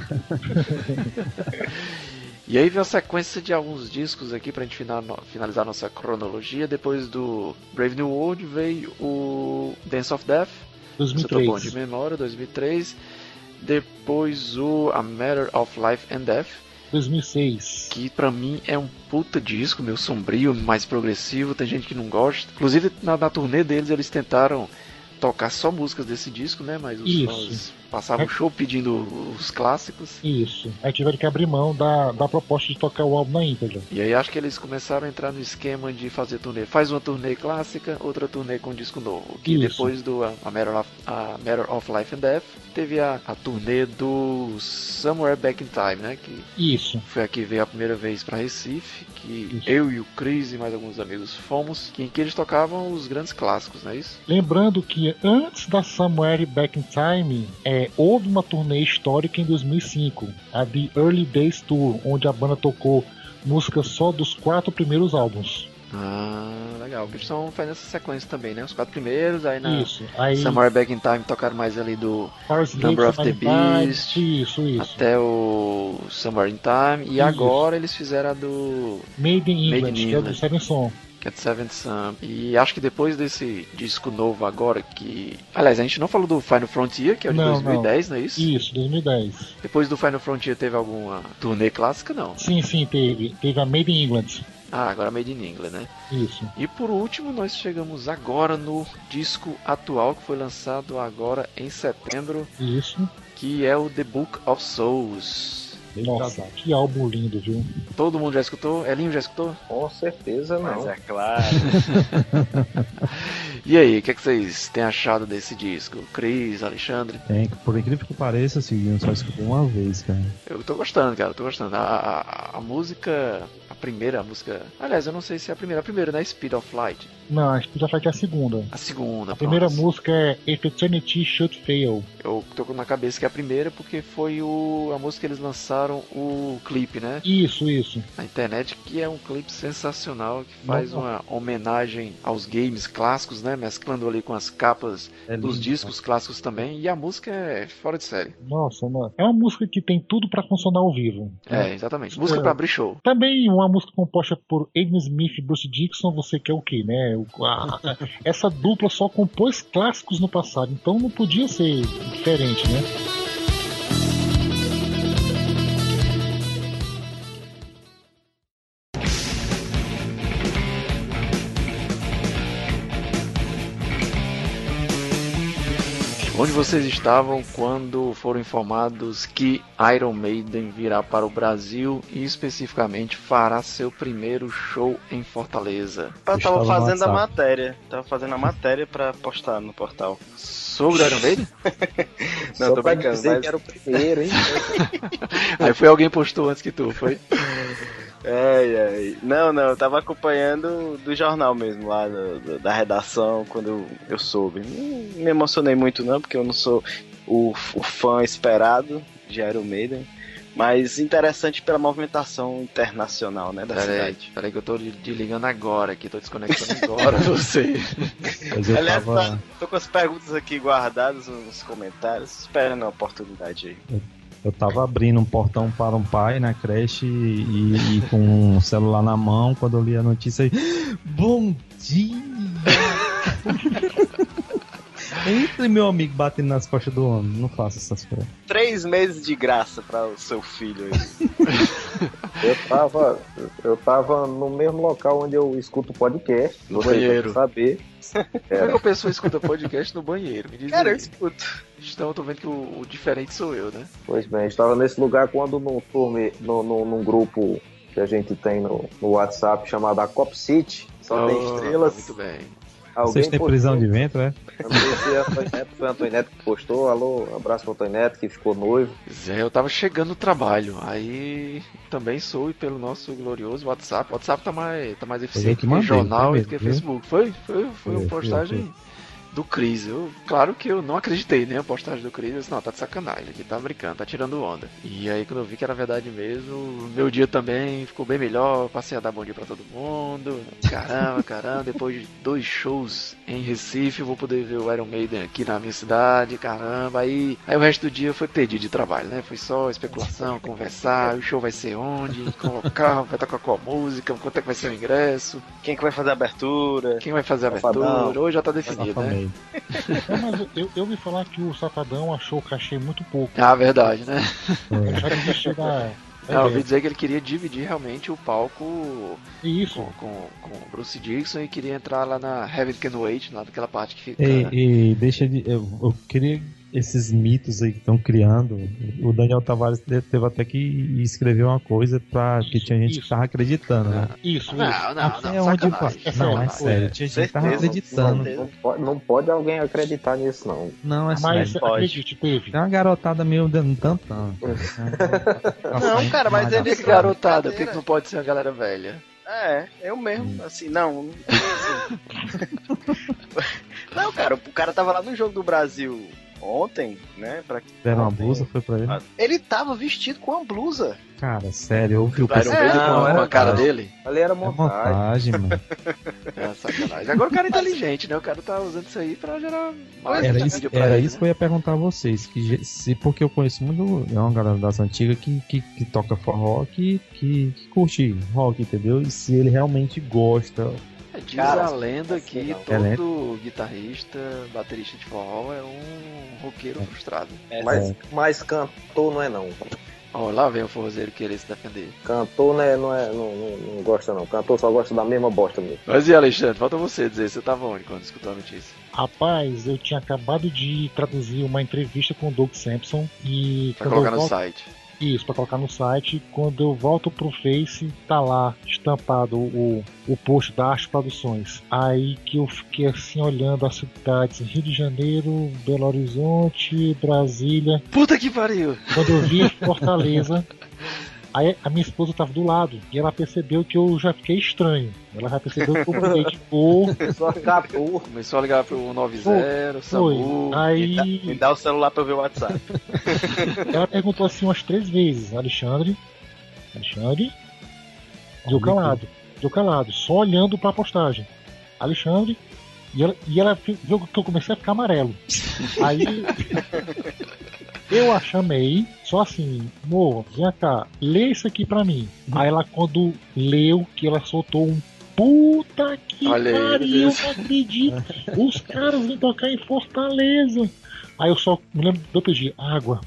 A: E aí veio a sequência de alguns discos aqui pra gente finalizar nossa cronologia. Depois do Brave New World veio o Dance of Death.
F: 2003.
A: Se eu tô bom de memória, 2003. Depois o A Matter of Life and Death.
F: 2006.
A: Que pra mim é um puta disco, meio sombrio, mais progressivo. Tem gente que não gosta. Inclusive na turnê deles eles tentaram tocar só músicas desse disco, né? Mas os fãs passavam o show pedindo os clássicos.
F: Isso. Aí tiveram que abrir mão da proposta de tocar o álbum na íntegra.
A: E aí acho que eles começaram a entrar no esquema de fazer turnê. Faz uma turnê clássica, outra turnê com disco novo. Que depois do A Matter of Life and Death teve a turnê do Somewhere Back in Time, né? Que foi a que veio a primeira vez pra Recife. Que eu e o Chris e mais alguns amigos fomos. Em que eles tocavam os grandes clássicos, não é isso?
F: Lembrando que antes da Somewhere Back in Time, houve uma turnê histórica em 2005, a The Early Days Tour, onde a banda tocou músicas só dos 4 primeiros álbuns.
A: Ah, legal. Porque eles estão fazendo essa sequência também, né? Os 4 primeiros, aí na
F: aí
A: Somewhere Back in Time tocaram mais ali do Number of the Beast, até o Somewhere in Time, e agora eles fizeram a do
F: Made in England, que é do Seven Son.
A: Que é de Seventh Son. E acho que depois desse disco novo agora, que... Aliás, a gente não falou do Final Frontier, que é o de 2010, não é isso?
F: Isso, 2010.
A: Depois do Final Frontier teve alguma turnê clássica, não?
F: Sim, teve. Teve a Made in England.
A: Ah, agora Made in England, né?
F: Isso.
A: E por último, nós chegamos agora no disco atual, que foi lançado agora em setembro.
F: Isso.
A: Que é o The Book of Souls.
F: Nossa, que álbum lindo, viu?
A: Todo mundo já escutou? Elinho já escutou?
D: Com certeza não.
G: Mas é claro.
A: E aí, o que vocês têm achado desse disco? Cris, Alexandre?
C: Por incrível que pareça, assim, eu só escutei uma vez, cara.
A: Eu tô gostando, cara, tô gostando. A música, a primeira música. Aliás, eu não sei se é a primeira, né? Speed of Light.
F: Não, a Speed of Light é a segunda.
A: A segunda,
F: A primeira
A: pronto.
F: música é If Eternity Should Fail.
A: Eu tô na cabeça que é a primeira porque foi a música que eles lançaram o clipe, né?
F: Isso.
A: Na internet, que é um clipe sensacional, que faz uma homenagem aos games clássicos, né? Mesclando ali com as capas dos discos clássicos também. E a música é fora de série.
F: Nossa, mano. É uma música que tem tudo pra funcionar ao vivo.
A: É, exatamente. Música pra abrir show.
F: Também uma música composta por Aiden Smith e Bruce Dickinson, você quer o quê, né? Essa dupla só compôs clássicos no passado, então não podia ser diferente, né?
A: Onde vocês estavam quando foram informados que Iron Maiden virá para o Brasil e especificamente fará seu primeiro show em Fortaleza?
G: Eu tava fazendo a matéria. Tava fazendo a matéria pra postar no portal.
A: Sobre o Iron Maiden?
G: Não, tô brincando,
D: dizer
G: mas...
D: que era o primeiro, hein?
A: Aí foi alguém postou antes que tu, foi?
G: Não, eu tava acompanhando do jornal mesmo, lá da redação, quando eu soube. Não me emocionei muito não, porque eu não sou o fã esperado de Iron Maiden, mas interessante pela movimentação internacional, né, da cidade.
A: Peraí que eu tô desligando agora aqui, tô desconectando agora você.
G: Aliás, tô com as perguntas aqui guardadas nos comentários, esperando a oportunidade aí.
C: Eu tava abrindo um portão para um pai na creche e com um celular na mão, quando eu li a notícia aí, bom dia! Entre meu amigo batendo nas costas do homem, não faça essas coisas.
G: 3 meses de graça para o seu filho aí.
D: Eu tava no mesmo local onde eu escuto podcast.
A: No banheiro.
D: Saber.
A: Como é que a pessoa escuta podcast no banheiro? Me diz.
G: Cara,
A: aí.
G: eu escuto.
A: Então eu tô vendo que o diferente sou eu, né?
D: Pois bem, eu estava nesse lugar quando num grupo que a gente tem no WhatsApp chamado a Cop City, só tem estrelas.
A: Muito bem.
C: Vocês têm prisão de ventre, é?
D: Eu não sei se foi a Antônio Neto que postou. Alô, abraço pro Antônio Neto que ficou noivo.
A: Pois é, eu tava chegando no trabalho. Aí também sou pelo nosso glorioso WhatsApp. O WhatsApp tá mais eficiente que jornal e do que Facebook. Foi uma postagem do Chris. Claro que eu não acreditei, né? A postagem do Chris. Eu disse, não, tá de sacanagem aqui, tá brincando, tá tirando onda. E aí quando eu vi que era verdade mesmo, meu dia também ficou bem melhor. Passei a dar bom dia pra todo mundo. Caramba, depois de 2 shows em Recife, eu vou poder ver o Iron Maiden aqui na minha cidade, caramba. Aí o resto do dia foi perdido de trabalho, né? Foi só especulação, conversar, o show vai ser onde, qual local, vai tocar qual música, quanto é que vai ser o ingresso,
G: quem que vai fazer a abertura,
A: hoje já tá definido, né?
F: Mas eu ouvi falar que o Safadão achou o cachê muito pouco.
A: Ah, verdade, né?
F: Já desistiu da...
A: Eu ouvi dizer que ele queria dividir realmente o palco
F: Isso.
A: Com o Bruce Dickinson e queria entrar lá na Heaven Can Wait, lá naquela parte que fica...
C: E deixa de... Eu queria... Esses mitos aí que estão criando, o Daniel Tavares teve até que escrever uma coisa que tinha gente que tava acreditando, né?
F: Isso.
A: Não,
C: é sério, tinha gente que tava acreditando.
D: Não pode alguém acreditar nisso, não.
C: Não, é
F: Mas
C: sério.
F: acredite, teve.
C: Tem uma garotada meio dando tanto.
G: Não, cara, mas ele...
A: Que garotada, por que não pode ser uma galera velha?
G: Eu mesmo, assim, não. Não, cara, o cara tava lá no Jogo do Brasil ontem, né?
C: Deram uma blusa, foi pra ele?
G: Ele tava vestido com uma blusa.
C: Cara, sério, eu ouvi o
A: Iron Maiden com a cara dele?
D: Ali era
C: montagem, mano.
A: É sacanagem. Agora o cara é inteligente, né? O cara tá usando isso aí pra gerar mais vídeo pra
C: Era
A: ele,
C: isso
A: né?
C: que eu ia perguntar a vocês. Porque eu conheço muito. É uma galera das antigas que toca forró, que curte rock, entendeu? E se ele realmente gosta.
A: Diz a lenda que todo guitarrista, baterista de forró é um roqueiro frustrado.
D: Mas cantor não é não.
A: Ó, lá vem o forrozeiro querer se defender.
D: Cantor não gosta não. Cantor só gosta da mesma bosta mesmo.
A: Mas e Alexandre, falta você dizer, você tava onde quando escutou a notícia?
F: Rapaz, eu tinha acabado de traduzir uma entrevista com o Doug Sampson e...
A: Pra colocar no site.
F: Isso, pra colocar no site. Quando eu volto pro Face, tá lá estampado o post da Arte Produções. Aí que eu fiquei assim olhando as cidades: Rio de Janeiro, Belo Horizonte, Brasília.
A: Puta que pariu!
F: Quando eu vi Fortaleza, Aí a minha esposa tava do lado e ela percebeu que eu já fiquei estranho. Ela já percebeu que eu mudei de cor.
D: Só catou.
A: Começou a ligar pro 90, SAMU.
F: Aí
G: Me dá o celular pra eu ver o WhatsApp.
F: ela perguntou assim umas 3 vezes: Alexandre. Deu calado, só olhando pra postagem. Alexandre. E ela viu que eu comecei a ficar amarelo. Aí eu a chamei, só assim, amor, vem cá, lê isso aqui pra mim. Aí ela, quando leu, que ela soltou um puta que
A: Olha aí,
F: pariu,
A: Deus.
F: não acredito. Os caras vêm tocar em Fortaleza. Aí eu só me lembro de eu pedir água.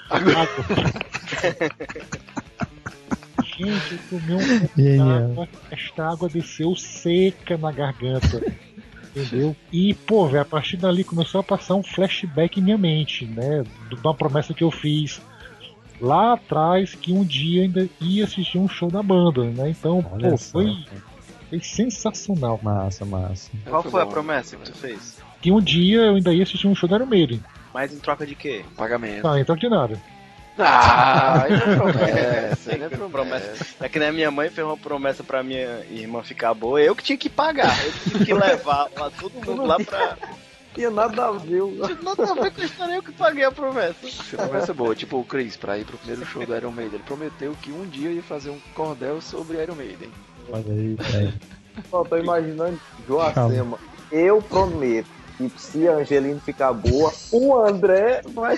F: Gente, eu tomei um pouco
C: E aí,
F: d'água, esta água desceu seca na garganta. Entendeu? E, pô, velho, a partir dali começou a passar um flashback em minha mente, né? De uma promessa que eu fiz lá atrás, que um dia ainda ia assistir um show da banda, né? Então,
C: Olha
F: pô,
C: só,
F: foi sensacional.
C: Massa.
G: Qual foi a promessa que tu fez?
F: Que um dia eu ainda ia assistir um show da Iron Maiden.
G: Mas em troca de quê?
A: Pagamento.
F: Não, então de nada.
A: Ah, não é promessa, não é promessa.
G: É que nem a minha mãe fez uma promessa pra minha irmã ficar boa, eu que tinha que pagar, eu que tinha que levar lá, todo mundo lá pra...
D: Tinha nada a ver.
G: Nada a ver com a história, eu que paguei a promessa.
A: Essa promessa é boa, tipo o Chris, pra ir pro primeiro show do Iron Maiden. Ele prometeu que um dia ia fazer um cordel sobre Iron Maiden.
C: Olha aí, velho.
D: Só tô imaginando Joacema. Eu prometo que se a Angelina ficar boa, o André vai.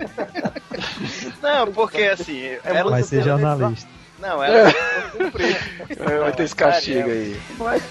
G: Não, porque assim, ela...
C: Vai ser jornalista.
G: Não, ela
A: Vai ter esse castigo aí.
D: Vai.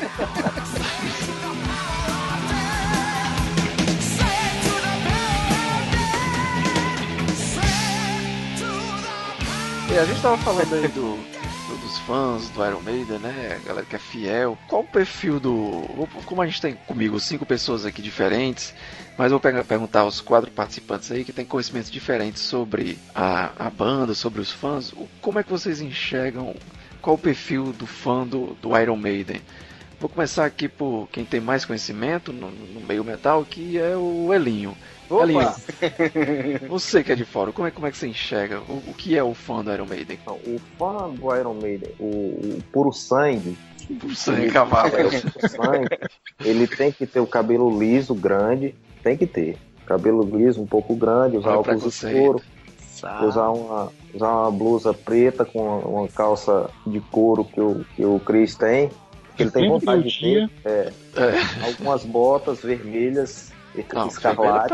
A: E a gente tava falando aí dos fãs do Iron Maiden, né? A galera que é fiel. Qual o perfil do... Como a gente tem comigo 5 pessoas aqui diferentes, mas eu vou perguntar aos 4 participantes aí que têm conhecimentos diferentes sobre a banda, sobre os fãs. Como é que vocês enxergam? Qual o perfil do fã do Iron Maiden? Vou começar aqui por quem tem mais conhecimento no meio metal, que é o Elinho.
D: Opa!
A: Elinho, você que é de fora, como é que você enxerga? O que é o fã do Iron Maiden?
D: O fã do Iron Maiden, o puro sangue,
A: Por sangue cavalo.
D: o sangue, ele tem que ter o cabelo liso, grande, tem que ter. Cabelo liso, um pouco grande, usar
A: Olha o
D: óculos
A: preconceito.
D: escuros, usar uma blusa preta com uma calça de couro que o Chris tem, que ele tem vontade de ter. Algumas botas vermelhas, escarlate.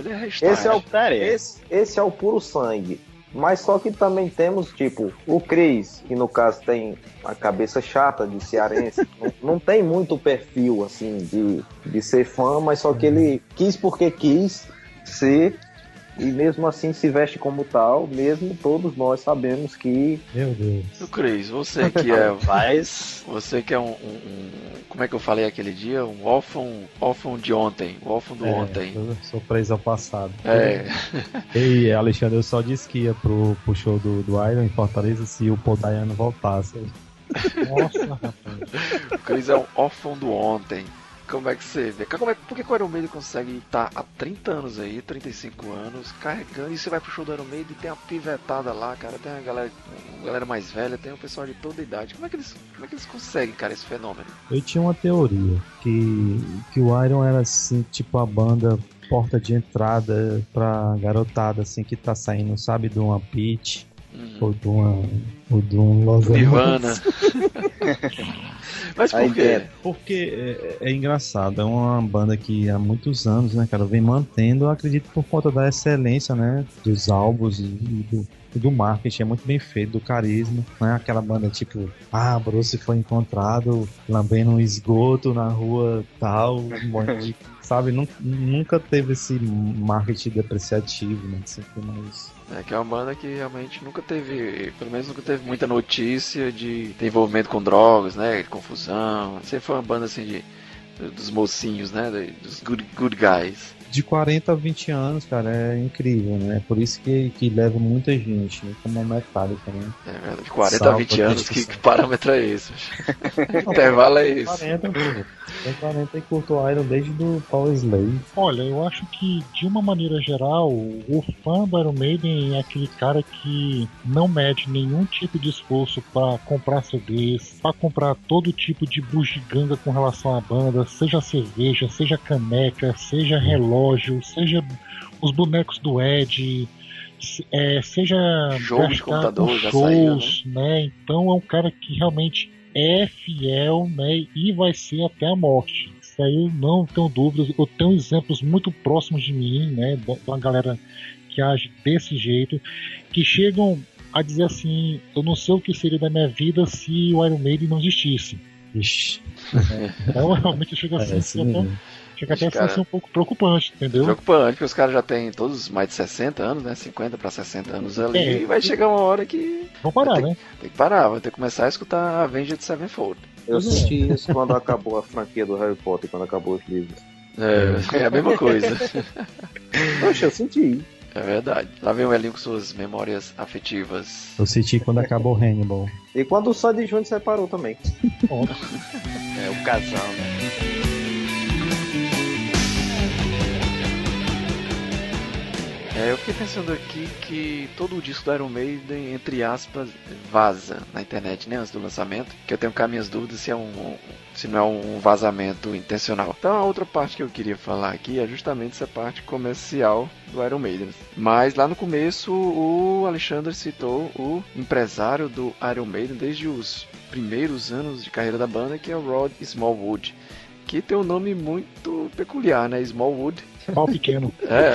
D: Esse é o puro sangue. Mas só que também temos, tipo, o Chris, que no caso tem a cabeça chata de cearense, não tem muito perfil, assim, de ser fã, mas só que ele quis porque quis ser, e mesmo assim se veste como tal, mesmo todos nós sabemos que...
C: Meu Deus.
A: O Chris, você que é... Você que é como é que eu falei aquele dia? Um órfão de ontem. O órfão do ontem.
C: Eu sou preso ao passado.
A: É.
C: Ei, Alexandre, eu só disse que ia pro show do Iron em Fortaleza se o Paul Dayano voltasse.
F: Nossa, rapaz.
A: O Chris é um órfão do ontem. Como é que você vê? Por que o Iron Maiden consegue estar há 30 anos aí, 35 anos, carregando, e você vai pro show do Iron Maiden e tem uma pivetada lá, cara, tem uma galera mais velha, tem um pessoal de toda idade. Como é que eles conseguem, cara, esse fenômeno?
C: Eu tinha uma teoria que o Iron era assim, tipo a banda porta de entrada pra garotada assim que tá saindo, sabe, de uma Peach ou de um Los
A: Nirvana. Mas por quê?
C: Porque é engraçado, é uma banda que há muitos anos, né, cara, vem mantendo, eu acredito, por conta da excelência, né, dos álbuns e do marketing, é muito bem feito, do carisma, não é aquela banda tipo, Bruce foi encontrado lambendo um esgoto na rua tal, sabe, nunca teve esse marketing depreciativo, né, sempre mais...
A: Que é uma banda que realmente nunca teve, pelo menos nunca teve muita notícia de envolvimento com drogas, né, de confusão. Sempre foi uma banda assim dos mocinhos, né, dos good guys.
C: de 40 a 20 anos, cara, é incrível, né? Por isso que leva muita gente, né? Como a Metallica, né?
A: É, de 40 a 20 anos, que parâmetro é esse? Que intervalo é esse?
C: 40, pô. Tem 40 e curto Iron desde do Power Slave.
F: Olha, eu acho que, de uma maneira geral, o fã do Iron Maiden é aquele cara que não mede nenhum tipo de esforço para comprar CDs, para comprar todo tipo de bugiganga com relação à banda, seja cerveja, seja caneca, seja relógio, seja os bonecos do Ed, seja
A: jogo de computador, já
F: shows,
A: saiu, né?
F: Então é um cara que realmente é fiel, né, e vai ser até a morte. Isso aí eu não tenho dúvidas. Eu tenho exemplos muito próximos de mim, né, de uma galera que age desse jeito, que chegam a dizer assim: eu não sei o que seria da minha vida se o Iron Maiden não existisse.
C: Ixi.
F: Então realmente chega assim, chega até a ser um pouco preocupante, entendeu?
A: Preocupante, porque os caras já têm todos mais de 60 anos, né? 50 para 60 anos ali, e vai chegar uma hora que...
F: Vão parar, né?
A: Tem que parar, vai ter que começar a escutar Avenged Sevenfold.
D: Eu senti isso quando acabou a franquia do Harry Potter, quando acabou os livros.
A: É a mesma coisa.
D: Poxa, eu senti.
A: É verdade. Lá vem o Elinho com suas memórias afetivas.
C: Eu senti quando acabou Hannibal.
D: E quando o Sandy Júnior separou também.
G: É o casal, né?
A: Eu fiquei pensando aqui que todo o disco do Iron Maiden, entre aspas, vaza na internet, né, antes do lançamento, que eu tenho cá minhas dúvidas se não é um vazamento intencional. Então a outra parte que eu queria falar aqui é justamente essa parte comercial do Iron Maiden. Mas lá no começo o Alexandre citou o empresário do Iron Maiden desde os primeiros anos de carreira da banda, que é o Rod Smallwood, que tem um nome muito peculiar, né? Smallwood.
F: Pau pequeno.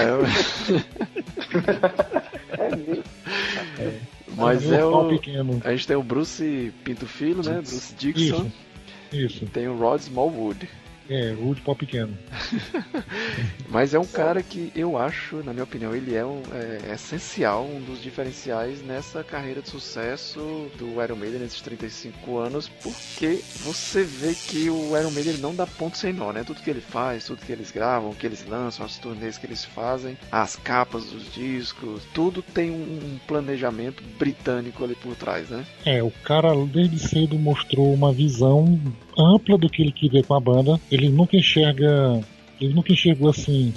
A: Mas
F: pau pequeno.
A: A gente tem o Bruce Pinto Filho, né? Bruce Dixon.
F: Isso.
A: E tem o Rod Smallwood.
F: Wood pau pequeno.
A: Mas é um cara que eu acho, na minha opinião, ele é essencial, um dos diferenciais nessa carreira de sucesso do Iron Maiden nesses 35 anos, porque você vê que o Iron Maiden ele não dá ponto sem nó, né? Tudo que ele faz, tudo que eles gravam, que eles lançam, as turnês que eles fazem, as capas dos discos, tudo tem um planejamento britânico ali por trás, né?
F: O cara desde cedo mostrou uma visão ampla do que ele queria com a banda. Ele nunca enxergou assim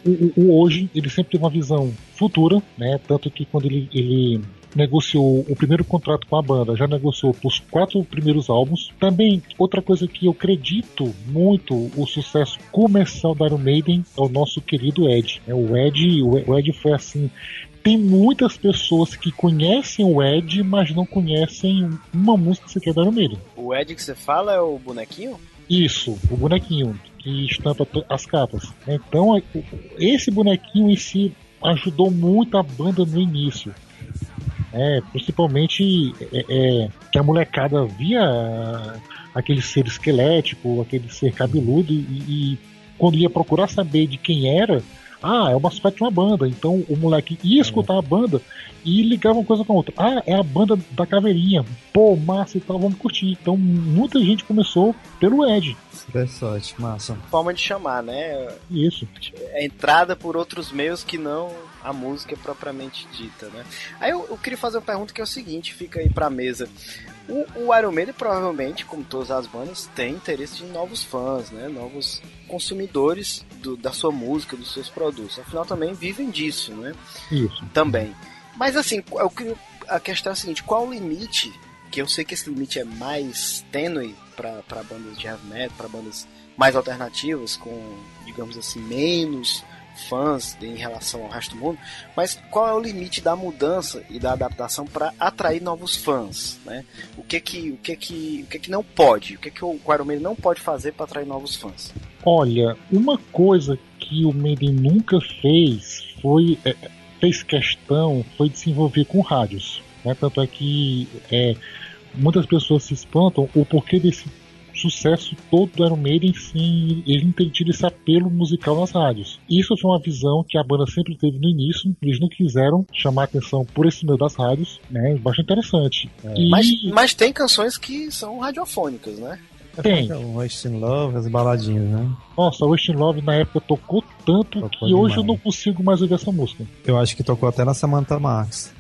F: o hoje, ele sempre teve uma visão futura, né? Tanto que quando ele negociou o primeiro contrato com a banda, já negociou os 4 primeiros álbuns. Também, outra coisa que eu acredito muito, o sucesso comercial da Iron Maiden é o nosso querido Ed. O Ed foi assim... Tem muitas pessoas que conhecem o Ed, mas não conhecem uma música sequer da Iron Maiden.
G: O Ed que você fala é o bonequinho?
F: Isso, o bonequinho que estampa as capas. Então, esse bonequinho em si ajudou muito a banda no início. Principalmente que a molecada via aquele ser esquelético, aquele ser cabeludo, e quando ia procurar saber de quem era, é o mascote de uma banda. Então o moleque ia escutar a banda e ligava uma coisa com a outra. É a banda da caveirinha. Pô, massa e tal, vamos curtir. Então muita gente começou pelo Ed.
C: Interessante, massa.
G: Forma de chamar, né?
F: Isso.
G: É entrada por outros meios que não a música propriamente dita, né? Aí eu queria fazer uma pergunta que é o seguinte, fica aí pra mesa. O Iron Maiden provavelmente, como todas as bandas, tem interesse em novos fãs, né? Novos consumidores da sua música, dos seus produtos. Afinal, também vivem disso, né?
F: Isso.
G: Também. Mas assim, a questão é a seguinte, qual o limite, que eu sei que esse limite é mais tênue para bandas de heavy metal, para bandas mais alternativas, com, digamos assim, menos fãs em relação ao resto do mundo, mas qual é o limite da mudança e da adaptação para atrair novos fãs, né? O que não pode, o que o Iron Maiden não pode fazer para atrair novos fãs?
F: Olha, uma coisa que o Maiden nunca fez fez questão foi de se envolver com rádios, né? Tanto é que muitas pessoas se espantam o porquê desse sucesso todo do Iron Maiden sem ele não ter tido esse apelo musical nas rádios. Isso foi uma visão que a banda sempre teve no início. Eles não quiseram chamar atenção por esse meio das rádios, né? Bastante interessante.
G: Mas tem canções que são radiofônicas, né?
F: Tem.
C: O Wasting Love, as baladinhas, né?
F: Nossa, o Wasting Love na época tocou tanto
C: Tocou
F: que hoje
C: demais.
F: eu não consigo mais ouvir essa música.
C: Eu acho que tocou até na Samantha Max.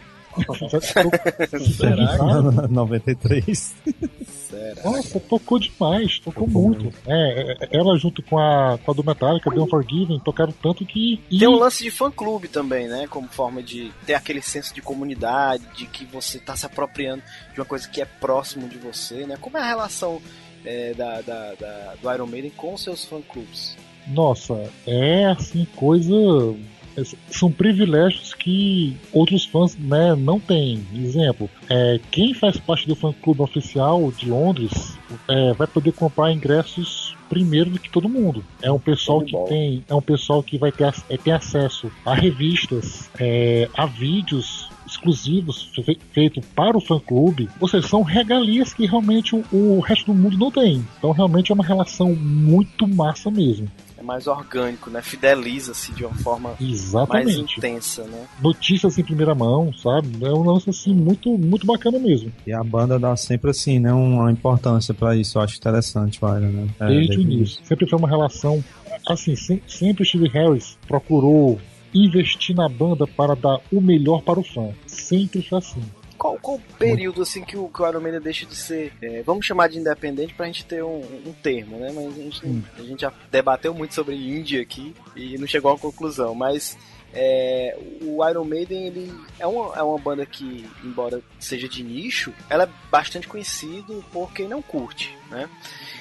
F: Será?
C: 93.
F: Nossa, tocou demais, tocou muito. Ela junto com a do Metallica, The Unforgiven, tocaram tanto que...
G: Tem um lance de fã-clube também, né? Como forma de ter aquele senso de comunidade, de que você tá se apropriando de uma coisa que é próximo de você, né? Como é a relação do Iron Maiden com os seus fã-clubes?
F: Nossa, é assim, coisa... São privilégios que outros fãs, né, não têm. Exemplo, quem faz parte do fã-clube oficial de Londres vai poder comprar ingressos primeiro do que todo mundo. É um pessoal que vai ter acesso a revistas, a vídeos exclusivos feitos para o fã-clube. Ou seja, são regalias que realmente o resto do mundo não tem. Então realmente é uma relação muito massa mesmo.
G: É mais orgânico, né? Fideliza-se de uma forma mais intensa, né?
F: Notícias em primeira mão, sabe? É um lance assim muito, muito bacana mesmo.
C: E a banda dá sempre assim, né? Uma importância pra isso. Eu acho interessante, né?
F: Desde o início. Sempre foi uma relação assim, sempre Steve Harris procurou investir na banda para dar o melhor para o fã. Sempre foi assim.
G: Qual o período assim que o Iron Maiden deixa de ser, vamos chamar de independente pra gente ter um termo, né? Mas a gente já debateu muito sobre indie aqui e não chegou a uma conclusão, mas o Iron Maiden ele é uma banda que, embora seja de nicho, ela é bastante conhecida por quem não curte, né?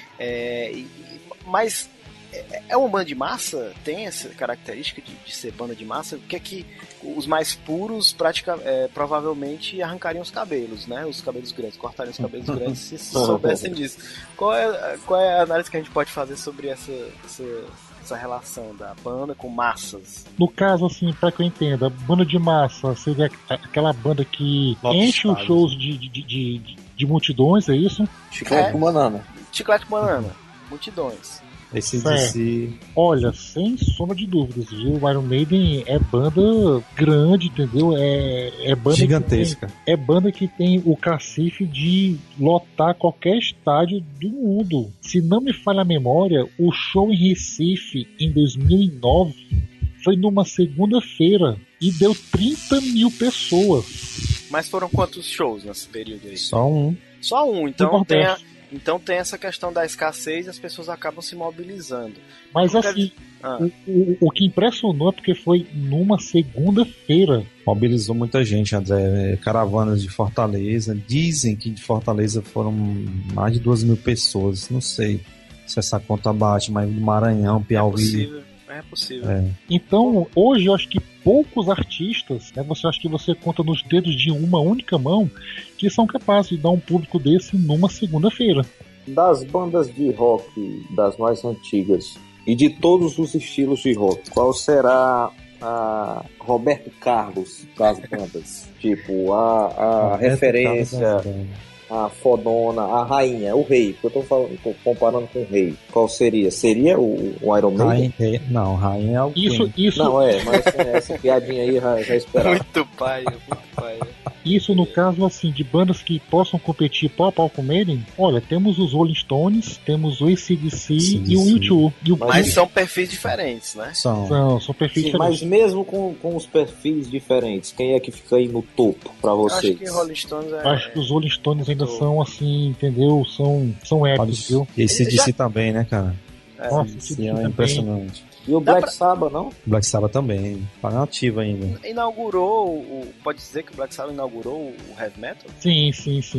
G: Mas é uma banda de massa? Tem essa característica de ser banda de massa? O que é que os mais puros provavelmente arrancariam os cabelos, né? Os cabelos grandes, cortariam os cabelos grandes se soubessem disso. Qual é a análise que a gente pode fazer sobre essa relação da banda com massas?
F: No caso, assim, pra que eu entenda, banda de massa seria aquela banda que enche os shows de multidões, é isso?
D: Chiclete com banana.
G: Chiclete com banana. Multidões.
F: Olha, sem sombra de dúvidas, viu? O Iron Maiden é banda grande, entendeu? É banda
C: gigantesca.
F: É banda que tem o cacife de lotar qualquer estádio do mundo. Se não me falha a memória, o show em Recife em 2009 foi numa segunda-feira e deu 30 mil pessoas.
G: Mas foram quantos shows nesse período aí?
C: Só um.
G: Então tem essa questão da escassez e as pessoas acabam se mobilizando.
F: Mas assim, o que impressionou é porque foi numa segunda-feira.
C: Mobilizou muita gente, André. Caravanas de Fortaleza. Dizem que de Fortaleza foram mais de 2 mil pessoas. Não sei se essa conta bate, mas do Maranhão, Piauí.
G: É possível.
F: Então, hoje eu acho que poucos artistas, né, você conta nos dedos de uma única mão, que são capazes de dar um público desse numa segunda-feira.
D: Das bandas de rock, das mais antigas, e de todos os estilos de rock, qual será a Roberto Carlos das bandas? Tipo, a referência, a fodona, a rainha, o rei, porque eu tô comparando com o rei. Qual seria? Seria o Iron Maiden?
C: Não, rainha é o
F: Isso.
D: Não, mas essa piadinha aí já esperava.
G: Muito pai.
F: Isso no caso, assim, de bandas que possam competir pau a pau com o Maiden, olha, temos os Rolling Stones, temos o AC/DC e o U2.
G: Mas são perfis diferentes, né?
F: São perfis diferentes.
D: Mas mesmo com os perfis diferentes, quem é que fica aí no topo pra vocês?
G: Acho que Rolling Stones
F: Acho que os Rolling Stones ainda são assim, entendeu? São épicos, viu?
C: E AC/DC também, né, cara?
F: Nossa,
C: é impressionante.
D: E o Black Sabbath, não?
C: Black Sabbath também, tá ativo ainda.
G: Pode dizer que o Black Sabbath inaugurou o heavy metal?
F: Sim.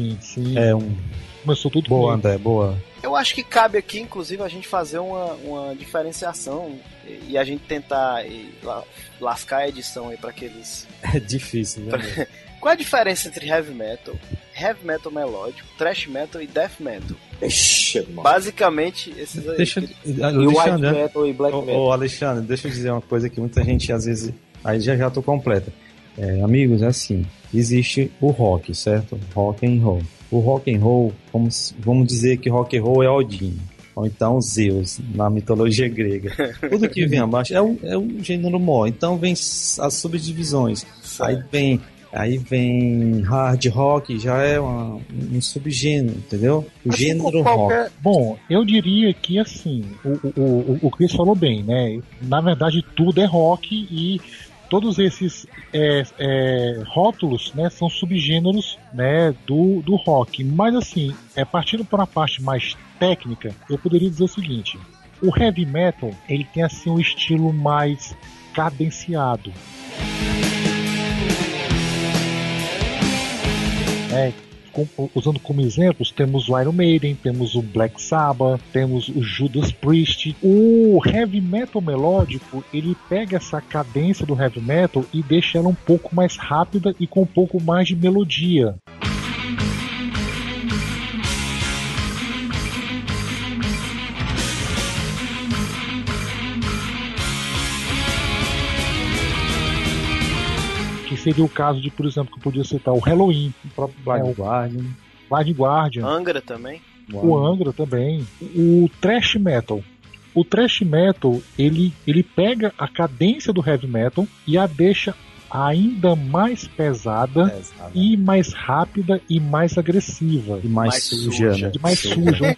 F: Começou tudo
C: boa, André, boa.
G: Eu acho que cabe aqui, inclusive, a gente fazer uma diferenciação e a gente tentar lascar a edição aí pra aqueles...
C: É difícil, né?
G: Qual é a diferença entre heavy metal melódico, thrash metal e death metal? Basicamente, esses aí.
D: E o white metal e black metal.
C: Ô, Alexandre, deixa eu dizer uma coisa que muita gente às vezes... Aí já tô completa. Amigos, é assim, existe o rock, certo? Rock and roll. O rock and roll, vamos dizer que rock and roll é Odin. Ou então Zeus, na mitologia grega. Tudo que vem abaixo é o gênero maior. Então vem as subdivisões. Certo. Aí vem Aí vem hard rock, já é um subgênero, entendeu? O
G: Assim,
C: gênero
G: qualquer-
C: rock.
F: Bom, eu diria que assim, o Chris falou bem, né? Na verdade, tudo é rock e todos esses rótulos, né, são subgêneros, né, do rock. Mas assim, partindo para uma parte mais técnica, eu poderia dizer o seguinte: o heavy metal ele tem assim um estilo mais cadenciado. Usando como exemplos, temos o Iron Maiden, temos o Black Sabbath, temos o Judas Priest. O heavy metal melódico, ele pega essa cadência do heavy metal e deixa ela um pouco mais rápida e com um pouco mais de melodia. Que seria o caso de, por exemplo, que eu podia citar o Halloween,
C: O próprio Blind Guardian.
F: Blind Guardian,
G: Angra também.
F: o Angra também, o thrash metal. O thrash metal, ele pega a cadência do heavy metal e a deixa ainda mais pesada e mais rápida e mais agressiva.
C: E mais
G: Mais
C: suja,
G: suja.
C: né?
F: E mais suja.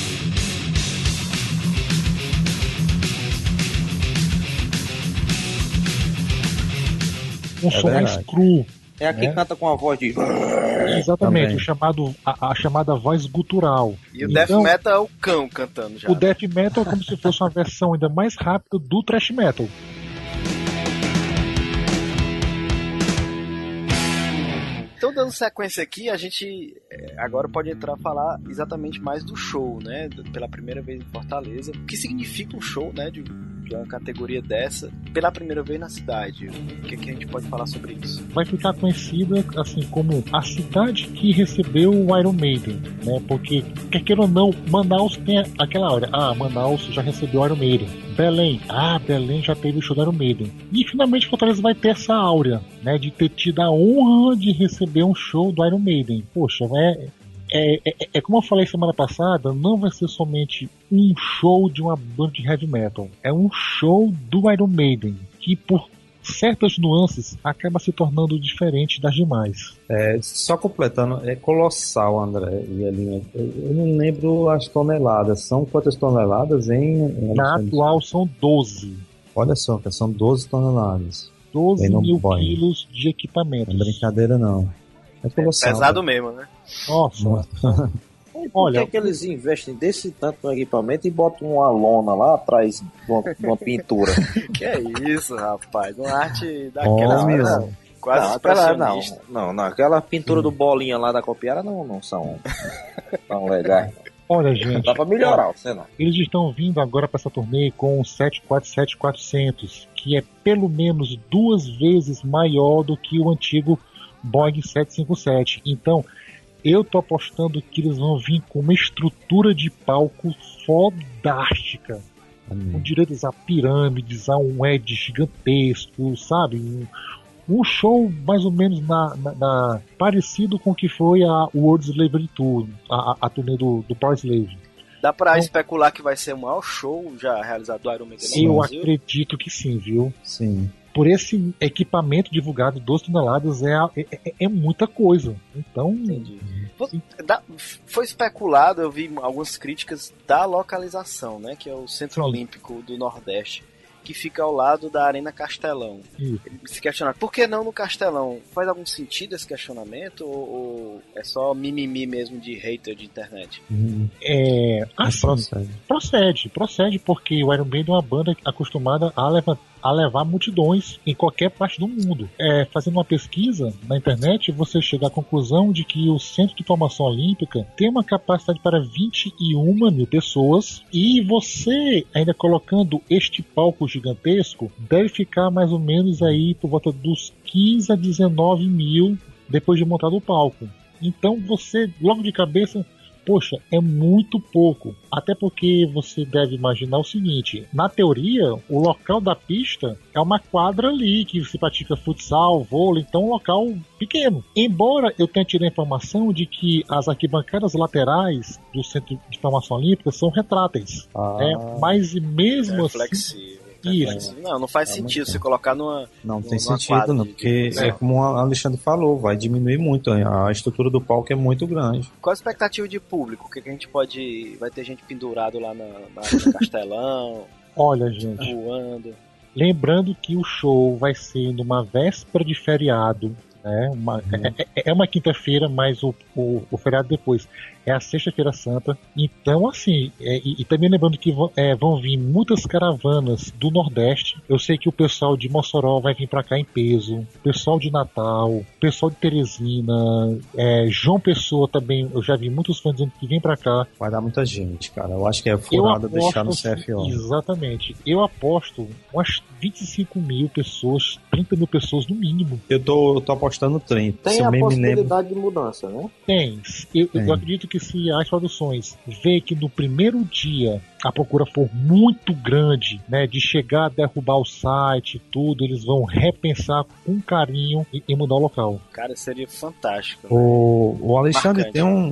F: Um som mais
C: verdade.
F: cru.
D: É aqui que canta com a voz de.
F: Exatamente,
C: Também.
F: a chamada voz gutural.
G: E o
F: Então,
G: death metal é o cão cantando já.
F: o death metal é como se fosse uma versão ainda mais rápida do thrash metal.
G: Então, dando sequência aqui, a gente agora pode entrar a falar exatamente mais do show, né? Pela primeira vez em Fortaleza. O que significa um show, né? De uma categoria dessa, pela primeira vez na cidade. O que a gente pode falar sobre isso?
F: Vai ficar conhecida assim como a cidade que recebeu o Iron Maiden, né? Porque, quer queira ou não, Manaus tem aquela hora. Manaus já recebeu o Iron Maiden. Belém, Belém já teve o show do Iron Maiden. E finalmente Fortaleza vai ter essa áurea, né? De ter tido a honra de receber um show do Iron Maiden. Poxa, como eu falei semana passada, não vai ser somente um show de uma banda de heavy metal. É um show do Iron Maiden, que por certas nuances acaba se tornando diferente das demais.
C: Só completando, é colossal, André e Elinha. Eu não lembro as toneladas. São quantas toneladas
F: Na atual são 12.
C: Olha só, são 12 toneladas.
F: 12
C: não
F: mil
C: põe.
F: quilos de equipamentos.
C: Não é brincadeira, não. É colossal.
G: Pesado mesmo, né?
F: Nossa.
D: Por
F: Olha,
D: que eles investem desse tanto no equipamento e botam uma lona lá atrás de uma pintura?
G: Que é isso, rapaz? Uma arte daquelas
C: Olha.
G: mesmo. Quase expressionista.
D: Não, aquela pintura do bolinha lá da copiara não são tão legais.
F: olha, gente.
D: Dá pra melhorar, sei lá.
F: Eles estão vindo agora para essa turnê com o 747-400, que é pelo menos 2 vezes maior do que o antigo Boeing 757. Então, eu tô apostando que eles vão vir com uma estrutura de palco fodástica. Com direitos a pirâmides, a um edge gigantesco, sabe? Um show mais ou menos parecido com o que foi a World Slavery Tour, a turnê do Power Slave.
G: Dá pra especular que vai ser o maior show já realizado do Iron Maiden no
F: Eu
G: Brasil?
F: acredito que sim, viu?
C: Sim.
F: Por esse equipamento divulgado, 12 toneladas, é muita coisa. Então,
G: Entendi. Foi especulado, eu vi algumas críticas da localização, né? Que é o Centro
F: Sim.
G: Olímpico do Nordeste, que fica ao lado da Arena Castelão.
F: Isso.
G: Se questionaram, por que não no Castelão? Faz algum sentido esse questionamento ou é só mimimi mesmo de hater de internet?
F: Assim, procede, porque o Iron Maiden é uma banda acostumada a levar multidões em qualquer parte do mundo. Fazendo uma pesquisa na internet, você chega à conclusão de que o Centro de Formação Olímpica tem uma capacidade para 21 mil pessoas, e você, ainda colocando este palco gigantesco, deve ficar mais ou menos aí por volta dos 15 a 19 mil depois de montado o palco. Então você, logo de cabeça, poxa, é muito pouco. Até porque você deve imaginar o seguinte: na teoria, o local da pista é uma quadra ali que se pratica futsal, vôlei, então é um local pequeno. Embora eu tenha tido a informação de que as arquibancadas laterais do Centro de Formação Olímpica são retráteis. Mas mesmo assim,
G: Flexível.
F: Isso.
G: Não faz sentido você colocar numa.
C: Não tem
G: numa
C: sentido,
G: quadra
C: não,
G: de-
C: porque é como o Alexandre falou, vai diminuir muito. A estrutura do palco é muito grande.
G: Qual a expectativa de público? O que a gente pode. Vai ter gente pendurado lá na Arena Castelão,
F: Olha, gente,
G: voando.
F: lembrando que o show vai ser numa véspera de feriado, né? É uma quinta-feira, mas o feriado depois é a sexta-feira santa. Então, assim, e também lembrando que vão vir muitas caravanas do Nordeste. Eu sei que o pessoal de Mossoró vai vir pra cá em peso, o pessoal de Natal, o pessoal de Teresina, João Pessoa também. Eu já vi muitos fãs dizendo que vem pra cá.
C: Vai dar muita gente, cara. Eu acho que é furada deixar no CFO.
F: Exatamente. Eu aposto umas 25 mil pessoas, 30 mil pessoas no mínimo.
C: Eu tô apostando 30.
D: Tem
C: Se eu
D: a
C: bem me lembro.
D: possibilidade de mudança, né?
F: Tem. Eu acredito que se as produções vê que no primeiro dia a procura for muito grande, né, de chegar a derrubar o site e tudo, eles vão repensar com carinho e mudar o local.
G: Cara, seria fantástico.
C: O Alexandre
G: Marcante.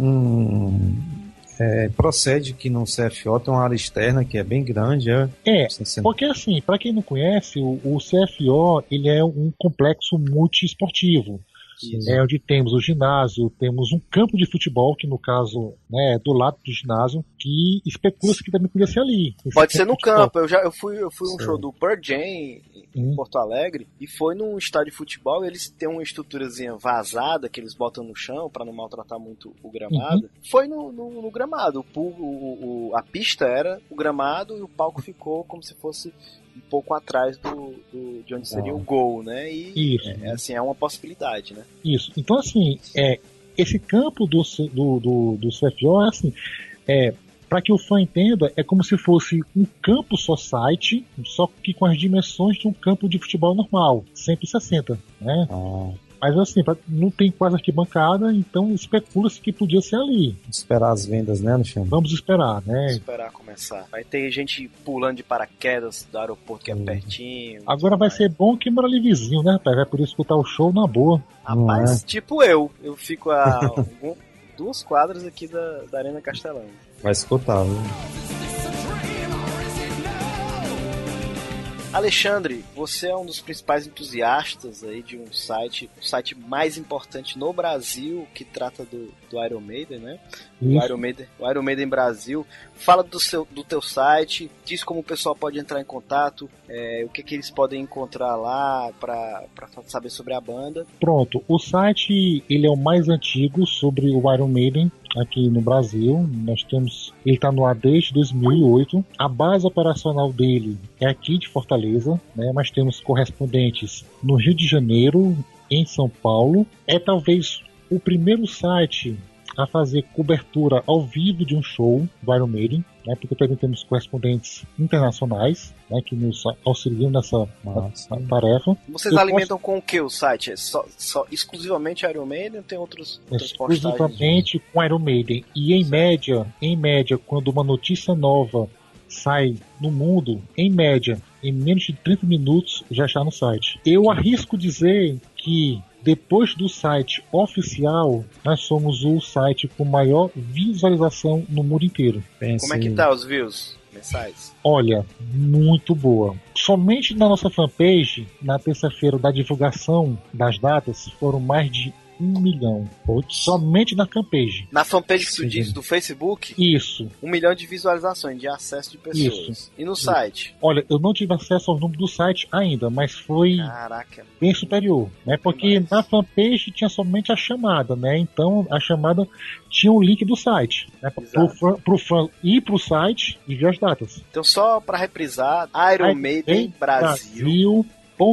C: tem procede que no CFO tem uma área externa que é bem grande.
F: Porque assim, para quem não conhece, o CFO ele é um complexo multiesportivo. Onde temos o ginásio, temos um campo de futebol, que no caso, né, é do lado do ginásio, que especula-se que também podia ser ali.
G: Pode ser no campo. Eu fui um show do Pearl Jam em Porto Alegre e foi num estádio de futebol. Eles têm uma estruturazinha vazada que eles botam no chão para não maltratar muito o gramado. Foi no gramado. A pista era o gramado e o palco ficou como se fosse um pouco atrás de onde seria o gol, né? E assim, é uma possibilidade, né?
F: Isso. Então, assim, esse campo do CFO é assim, para que o fã entenda, é como se fosse um campo society, só que com as dimensões de um campo de futebol normal, 160, né? Mas assim, não tem quase arquibancada, então especula-se que podia ser ali.
C: Esperar as vendas, né, Alexandre?
F: Vamos esperar, né?
G: Esperar começar. Vai ter gente pulando de paraquedas do aeroporto que é pertinho.
F: Agora vai ser bom que mora ali vizinho, né, rapaz? Vai poder escutar o show na boa.
G: Rapaz, tipo eu fico a 2 quadras aqui da Arena Castelão.
C: Vai escutar, viu?
G: Alexandre, você é um dos principais entusiastas aí de o site mais importante no Brasil que trata do Iron Maiden, né? O Iron Maiden Brasil. Fala do teu site, diz como o pessoal pode entrar em contato, o que eles podem encontrar lá para saber sobre a banda.
F: Pronto, o site ele é o mais antigo sobre o Iron Maiden aqui no Brasil. Ele está no ar desde 2008. A base operacional dele é aqui de Fortaleza, né? Mas temos correspondentes no Rio de Janeiro, em São Paulo. É talvez o primeiro site a fazer cobertura ao vivo de um show do Iron Maiden, né? Porque também temos correspondentes internacionais, né, que nos auxiliam nessa tarefa.
G: Vocês alimentam com o que o site? É só exclusivamente Iron Maiden ou tem outras postagens?
F: Exclusivamente com Iron Maiden. E em média, quando uma notícia nova sai no mundo, em média, em menos de 30 minutos já está no site. Eu arrisco dizer que depois do site oficial, nós somos o site com maior visualização no mundo inteiro.
G: Como é que tá os views mensais?
F: Olha, muito boa. Somente na nossa fanpage, na terça-feira da divulgação das datas, foram mais de 1 milhão. Somente na fanpage.
G: Na fanpage que tu disse, do Facebook?
F: Isso.
G: 1 milhão de visualizações, de acesso de pessoas.
F: Isso.
G: E no site?
F: Olha, eu não tive acesso ao número do site ainda, mas foi bem superior, né? Porque na fanpage tinha somente a chamada, né? Então a chamada tinha o link do site, né? Pro fã ir pro site e ver as datas.
G: Então só para reprisar, Iron Maiden Brasil.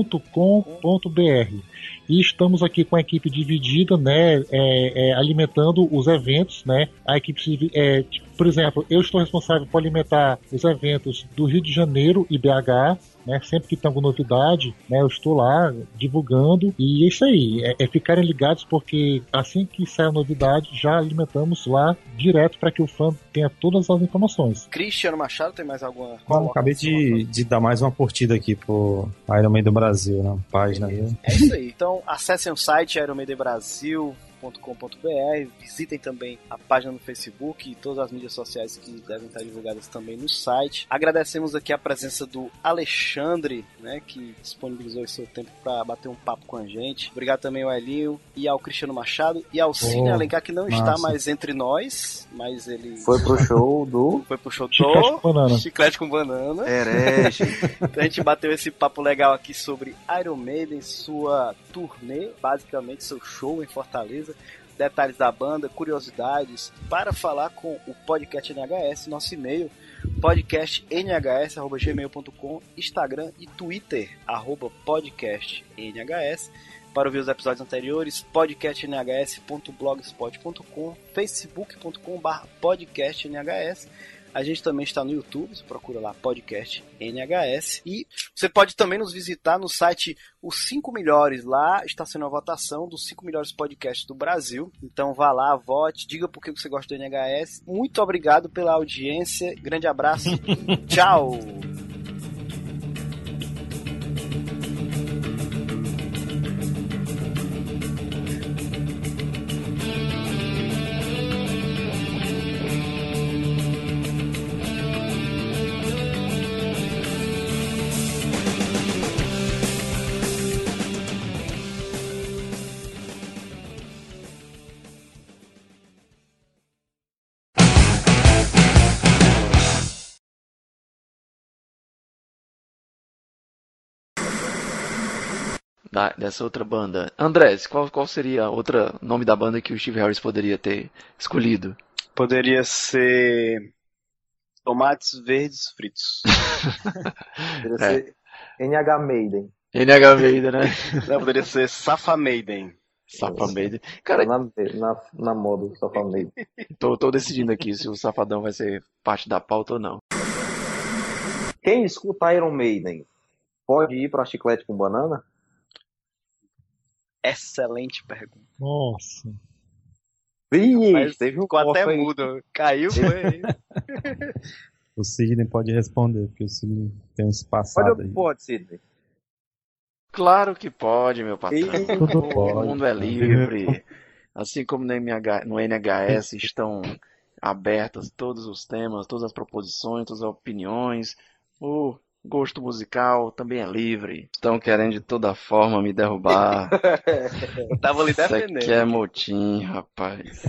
F: .com.br. E estamos aqui com a equipe dividida, né, alimentando os eventos, né? A equipe, por exemplo, eu estou responsável por alimentar os eventos do Rio de Janeiro e BH, né? Sempre que tem alguma novidade, né, eu estou lá divulgando. E é isso aí, ficarem ligados, porque assim que sai a novidade, já alimentamos lá direto para que o fã tenha todas as informações.
G: Cristiano Machado, tem mais alguma?
C: Acabei de dar mais uma curtida aqui pro Iron Maiden do Brasil, na página aí.
G: É isso aí, então acessem o site Iron Maiden Brasil, nhgshomecomedy.com.br. Visitem também a página no Facebook e todas as mídias sociais que devem estar divulgadas também no site. Agradecemos aqui a presença do Alexandre, né, que disponibilizou seu tempo para bater um papo com a gente. Obrigado também ao Elinho e ao Cristiano Machado e ao Cine Alencar, que não está mais entre nós, mas ele
D: foi pro show do
G: Chiclete com Banana.
D: Herege.
G: Então a gente bateu esse papo legal aqui sobre Iron Maiden, sua turnê, basicamente seu show em Fortaleza, detalhes da banda, curiosidades, para falar com o podcast NHS, nosso e-mail podcastnhs@gmail.com, Instagram e Twitter @podcastnhs. Para ouvir os episódios anteriores, podcastnhs.blogspot.com, facebook.com/podcastnhs. A gente também está no YouTube, você procura lá Podcast NHS. E você pode também nos visitar no site Os 5 Melhores. Lá está sendo a votação dos 5 melhores podcasts do Brasil. Então vá lá, vote, diga por que você gosta do NHS. Muito obrigado pela audiência, grande abraço, tchau!
A: Dessa outra banda. Andrés, qual seria outro nome da banda que o Steve Harris poderia ter escolhido?
G: Poderia ser Tomates Verdes Fritos.
D: Poderia ser NH Maiden.
A: NH Maiden, né?
G: Não, poderia ser Safa Maiden.
A: Safa Maiden. Cara,
D: na moda do Safa Maiden.
A: Tô decidindo aqui se o Safadão vai ser parte da pauta ou não.
D: Quem escuta Iron Maiden pode ir pra Chiclete com Banana?
G: Excelente pergunta.
F: Nossa.
G: Mas
D: teve um
G: ficou até
D: aí.
G: mudo. Caiu, foi.
C: O Sidney pode responder, porque o Sidney tem uns
D: Pode
C: passados
D: ou
C: aí.
D: não pode, Sidney?
A: Claro que pode, meu patrão.
C: Tudo
A: O
C: pode.
A: mundo é livre. Assim como no NHS estão abertos todos os temas, todas as proposições, todas as opiniões. O gosto musical também é livre. Estão querendo de toda forma me derrubar.
G: Tava ali
A: Isso
G: defendendo.
A: aqui é motim, rapaz.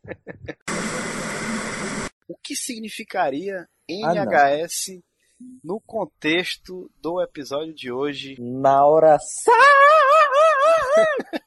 G: O que significaria NHS no contexto do episódio de hoje?
D: Na hora